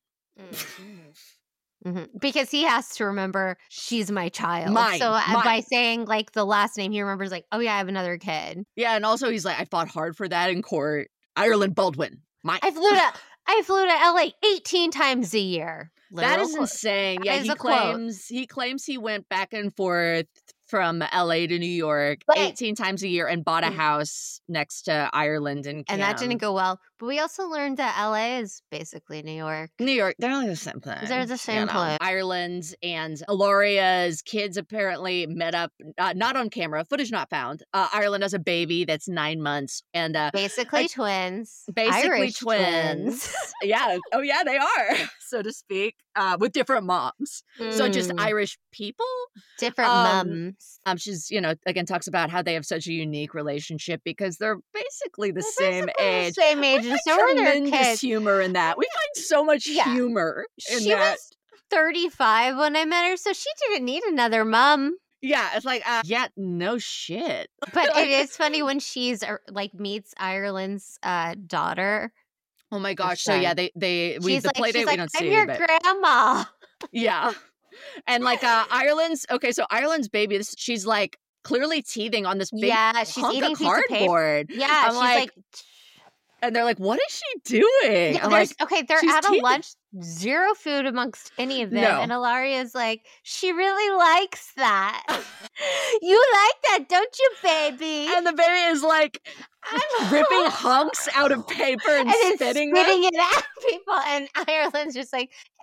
Mm-hmm. Because he has to remember she's my child. Mine. By saying like the last name, he remembers like, oh yeah, I have another kid. Yeah, and also he's like, I fought hard for that in court. Ireland Baldwin. I flew to LA 18 times a year. That is insane. Yeah, he claims he went back and forth from LA to New York 18 times a year and bought a house next to Ireland and that didn't go well. But we also learned that LA is basically New York. They're only the same thing. They're the same place. Ireland and Ilaria's kids apparently met up, not on camera, footage not found. Ireland has a baby that's 9 months. And basically twins. Basically Irish twins. Yeah. Oh, yeah, they are, so to speak, with different moms. So just Irish people. Different mums. She's, again, talks about how they have such a unique relationship because they're basically the same age. Same age. We find tremendous humor in that. We find so much humor in that. She was 35 when I met her, so she didn't need another mom. Yeah, it's like, no shit. But it is funny when she's meets Ireland's daughter. Oh my gosh! So yeah, the play date we don't see. I'm your grandma. Yeah, and Ireland's baby. She's like clearly teething on this big she's hunk eating of cardboard. Yeah, she's like, and they're like, what is she doing? Yeah, they're at a lunch, zero food amongst any of them. No. And Ilaria's like, she really likes that. You like that, don't you, baby? And the baby is like, ripping hunks out of paper and spitting it at people. And Ireland's just like,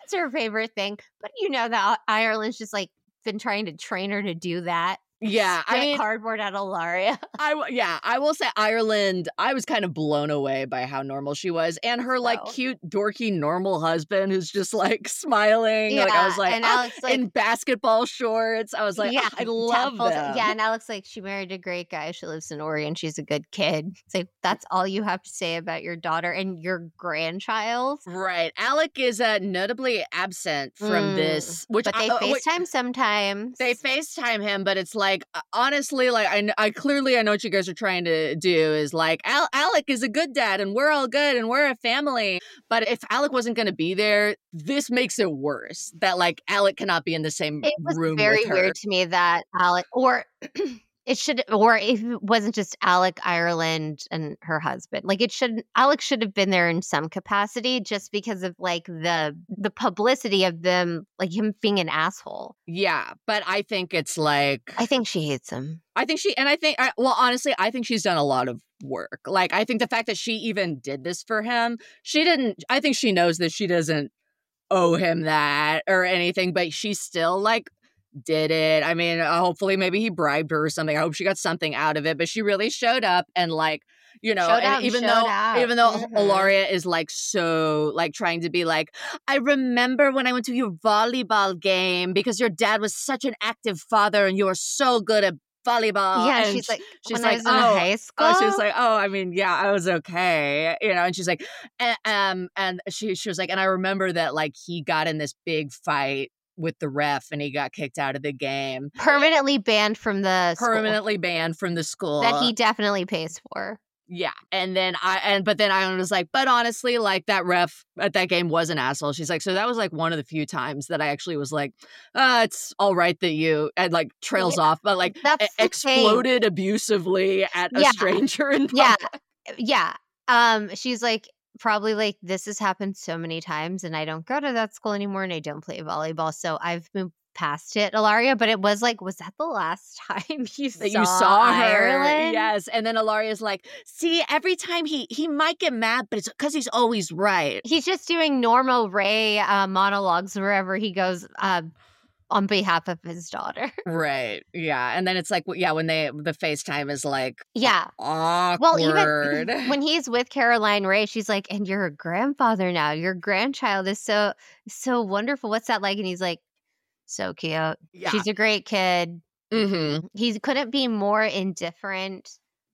That's her favorite thing. But you know that Ireland's just like been trying to train her to do that. Yeah, I Spit mean, cardboard at Ilaria. I will say Ireland, I was kind of blown away by how normal she was. And her like So. cute, dorky, normal husband who's just like smiling. Like I was like, and Alex like in basketball shorts. I was like, yeah, I love them. Yeah, and Alex like she married a great guy. She lives in Oregon. She's a good kid. It's like that's all you have to say about your daughter and your grandchild. Right. Alec is notably absent from this, which but they FaceTime sometimes. They FaceTime him, but it's like honestly, like I clearly I know what you guys are trying to do is like Alec is a good dad and we're all good and we're a family. But if Alec wasn't going to be there, this makes it worse. That like Alec cannot be in the same room with her. It was very weird to me that Alec or. If it wasn't just Alec, Ireland, and her husband, like Alec should have been there in some capacity just because of like the publicity of them, like him being an asshole. Yeah, but I think it's like I think she hates him. Honestly, I think she's done a lot of work. Like I think the fact that she even did this for him, I think she knows that she doesn't owe him that or anything, but she still like did it. I mean, hopefully maybe he bribed her or something. I hope she got something out of it, but she really showed up and like, you know, and even though Ilaria is like so like trying to be like, I remember when I went to your volleyball game because your dad was such an active father and you were so good at volleyball. Yeah, and she's like, she's when like, I was in high school. She was like, I mean, yeah, I was okay, you know. And she's like, and she was like, and I remember that like he got in this big fight with the ref and he got kicked out of the game. Permanently banned from the school. That he definitely pays for. Yeah. And then but then I was like, but honestly, like that ref at that game was an asshole. She's like, so that was like one of the few times that I actually was like, it's all right that you and like trails off, but like exploded abusively at a stranger in public. Yeah. She's like, probably like this has happened so many times and I don't go to that school anymore and I don't play volleyball. So I've moved past it, Ilaria. But it was like, was that the last time you saw Ireland? Her? Yes. And then Ilaria's like, see, every time he might get mad, but it's because he's always right. He's just doing normal Ray monologues wherever he goes on behalf of his daughter. Right. Yeah. And then it's like, yeah, when the FaceTime is like, awkward. Well, even when he's with Caroline Rhea, she's like, and you're a grandfather now. Your grandchild is so wonderful. What's that like? And he's like, so cute. Yeah. She's a great kid. Mm-hmm. He couldn't be more indifferent.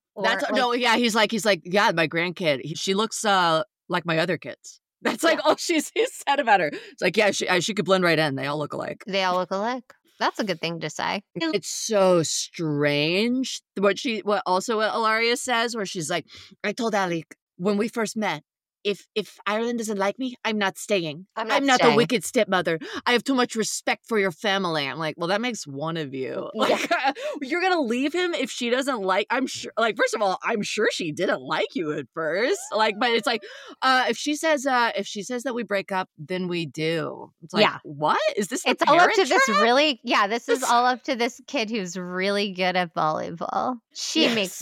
He's like, yeah, my grandkid. She looks like my other kids. That's like all he's said about her. It's like, yeah, she could blend right in. They all look alike. That's a good thing to say. It's so strange what Ilaria says, where she's like, I told Alec when we first met, if Ireland doesn't like me, I'm not staying. I'm not the wicked stepmother. I have too much respect for your family. I'm like, well, that makes one of you. Like, you're going to leave him if she doesn't like, I'm sure, like, first of all, I'm sure she didn't like you at first. Like, but it's like, if she says that we break up, then we do. It's like, what? Is this It's all up to this really, this is all up to this kid who's really good at volleyball. She makes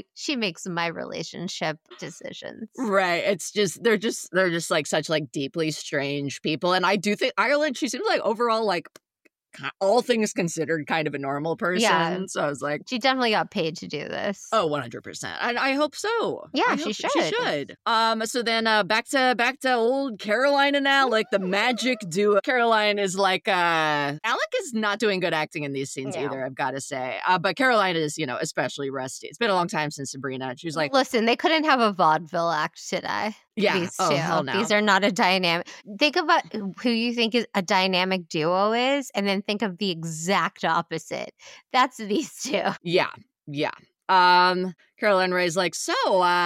my relationship decisions. Right. It's just, they're just like such like deeply strange people. And I do think Ireland, she seems like overall like all things considered kind of a normal person. Yeah. So I was like, she definitely got paid to do this. Oh, 100%. And I hope so. Yeah, she should. She should. So then back to old Caroline and Alec, the magic duo. Caroline is like Alec is not doing good acting in these scenes either, I've got to say. But Caroline is, especially rusty. It's been a long time since Sabrina. She's like, listen, they couldn't have a vaudeville act today. Yeah. These two. Hell no. These are not a dynamic. Think about who you think is a dynamic duo is, and then think of the exact opposite. That's these two. Yeah. Yeah. Caroline Ray's like, so,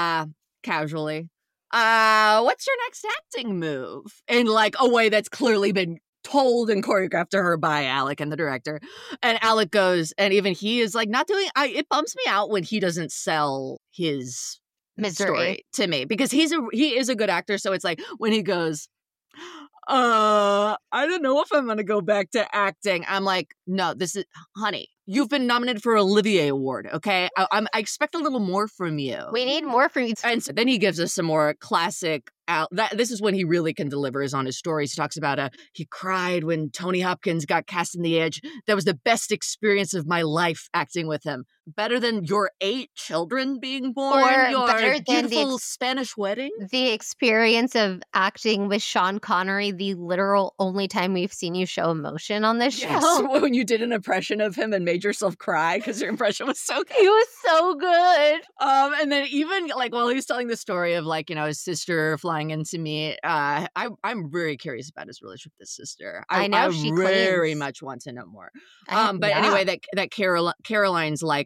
casually, what's your next acting move? In like a way that's clearly been told and choreographed to her by Alec and the director. And Alec goes, and even he is like not doing, it bumps me out when he doesn't sell his story to me, because he is a good actor. So it's like when he goes, I don't know if I'm gonna go back to acting. I'm like, no, honey, you've been nominated for an Olivier Award, okay? I expect a little more from you. We need more from you. And so then he gives us some more classic this is when he really can deliver is on his stories. He talks about he cried when Tony Hopkins got cast in The Edge. That was the best experience of my life acting with him. Better than your 8 children being born, Or your better than beautiful Spanish wedding. the experience of acting with Sean Connery, the literal only time we've seen you show emotion on this Yes, show. when you did an impression of him and made yourself cry because your impression was so good. He was so good. And then even like while he's telling the story of like, his sister flying into me, I'm very curious about his relationship with his sister. I know she very cleans. much want to know more. I- But yeah. anyway, that Caroline's like,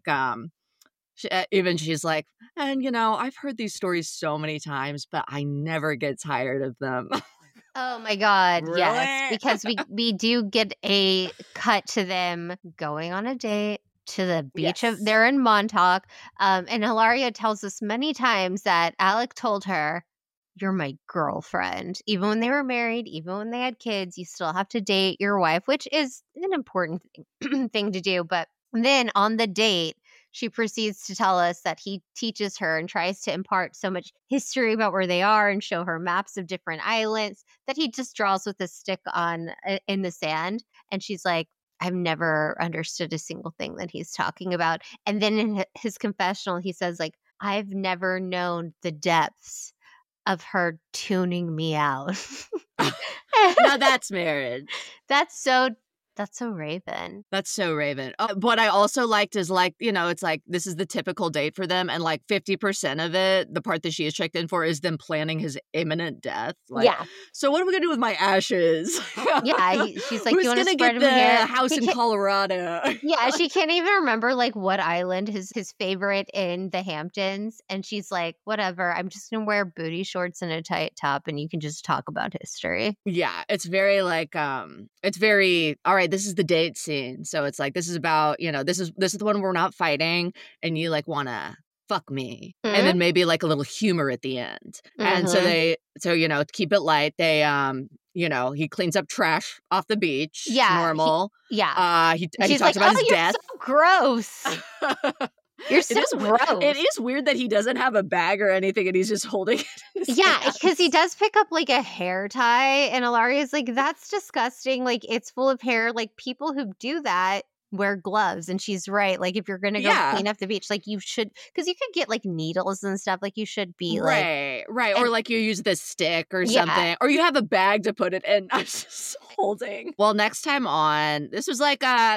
she's like, and I've heard these stories so many times, but I never get tired of them. Oh my God, yes. Really? Because we do get a cut to them going on a date to the beach. Yes. They're in Montauk. And Hilaria tells us many times that Alec told her, "You're my girlfriend." Even when they were married, even when they had kids, you still have to date your wife, which is an important thing to do. But then on the date, she proceeds to tell us that he teaches her and tries to impart so much history about where they are and show her maps of different islands that he just draws with a stick in the sand. And she's like, "I've never understood a single thing that he's talking about." And then in his confessional, he says, like, "I've never known the depths of her tuning me out." Now that's marriage. That's so Raven. That's so Raven. What I also liked is like, it's like this is the typical date for them. And like 50% of it, the part that she is checked in for is them planning his imminent death. Like, Yeah. So what are we going to do with my ashes? Yeah. She's like, Who's "You want to gonna spread get them the here?" house He in can't- Colorado? Yeah, she can't even remember like what island his favorite in the Hamptons. And she's like, "Whatever, I'm just gonna wear booty shorts and a tight top and you can just talk about history." Yeah, it's very like it's very all right, this is the date scene. So it's like this is about, this is the one where we're not fighting and you like want to fuck me. And then maybe like a little humor at the end. And so to keep it light, they he cleans up trash off the beach. Yeah, Normal. Yeah. He She's talks like, about "Oh, his you're death. so gross. You're so gross." It is weird that he doesn't have a bag or anything and he's just holding it in his Yeah, hands. because he does pick up like a hair tie, and Ilaria's like, "That's disgusting. Like, it's full of hair. Like, people who do that wear gloves." And she's right. Like, if you're gonna go Yeah. clean up the beach, like you should, because you could get like needles and stuff. Like, you should be like, Right. Or and- like you use this stick or Yeah. something. Or you have a bag to put it in. I was just holding. Well, next time on, this was like an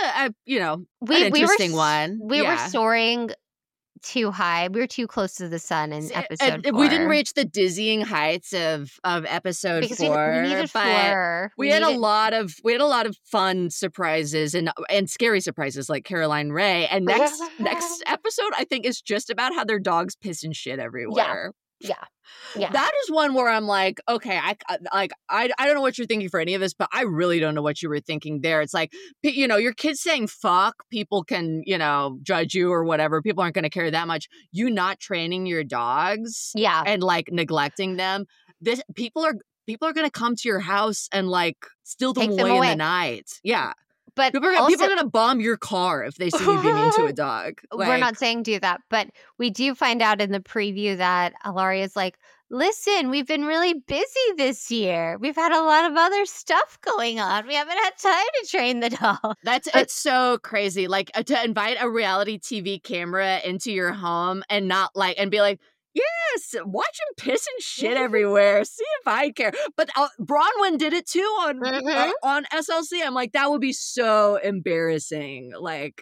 interesting one. We were Yeah. soaring too high. We were too close to the sun in episode 4. We didn't reach the dizzying heights of episode because 4. we needed but Fleur. we had a lot of fun surprises and scary surprises like Caroline Ray. And next episode, I think, is just about how their dogs piss and shit everywhere. Yeah. That is one where I'm like, okay, I don't know what you're thinking for any of this, but I really don't know what you were thinking there. It's like, your kids saying fuck, people can, judge you or whatever. People aren't going to care that much. You not training your dogs Yeah. and like neglecting them. People are going to come to your house and like steal them Take them away in away. the night. Yeah. But People are going to bomb your car if they see you being into a dog. we're not saying do that, but we do find out in the preview that Ilaria's like, "Listen, we've been really busy this year. We've had a lot of other stuff going on. We haven't had time to train the dog." It's so crazy. Like to invite a reality TV camera into your home and not like and be like, "Yes, watch him piss and shit everywhere. See if I care." But Bronwyn did it too on SLC. I'm like, that would be so embarrassing. Like,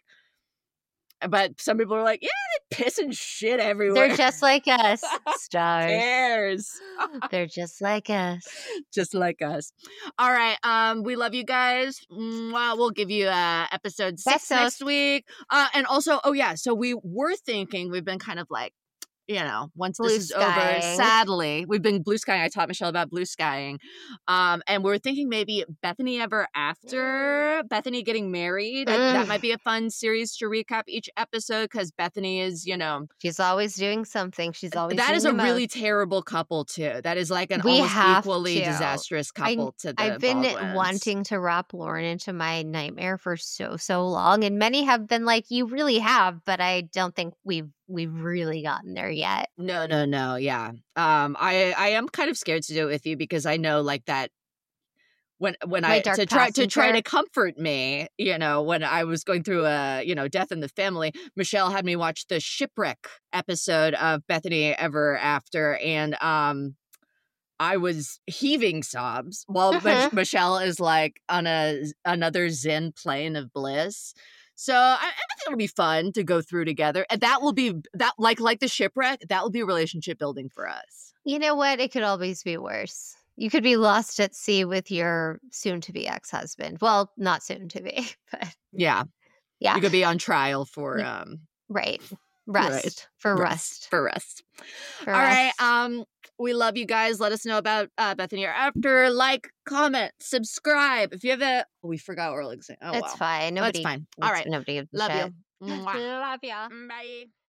but some people are like, "Yeah, they piss and shit everywhere." They're just like us, stars. Cares. They're just like us. Just like us. All right. We love you guys. We'll give you episode 6 Besos. next week. And also, so we were thinking, we've been kind of like, once Blue this is over, skying. sadly, we've been blue skying. I taught Michelle about blue skying. And we were thinking maybe Bethany Ever After, Bethany getting married. That might be a fun series to recap each episode because Bethany is, She's always doing something. She's always that doing is a the most. really terrible couple too. That is like an We almost have equally to. disastrous couple to the I've been Baldwins. wanting to wrap Lauren into my nightmare for so long, and many have been like, "You really have," but I don't think we've we've really gotten there yet. No. Yeah. I am kind of scared to do it with you because I know like that when My I dark to try passenger. to comfort me, when I was going through a, death in the family, Michelle had me watch the Shipwreck episode of Bethany Ever After, and I was heaving sobs while Michelle is like on another Zen plane of bliss. So I think it'll be fun to go through together, and that will be that like the Shipwreck. That will be relationship building for us. You know what? It could always be worse. You could be lost at sea with your soon-to-be ex-husband. Well, not soon-to-be, but Yeah, yeah. you could be on trial for Right. Right. Rust. For rust. For rest. For All right. rest. We love you guys. Let us know about Bethany or After. Like, comment, subscribe. If you have we forgot what we're like saying. Oh, It's fine. Nobody. That's fine. All right. Nobody gives a Love shit. you. Mwah. Love ya. Bye.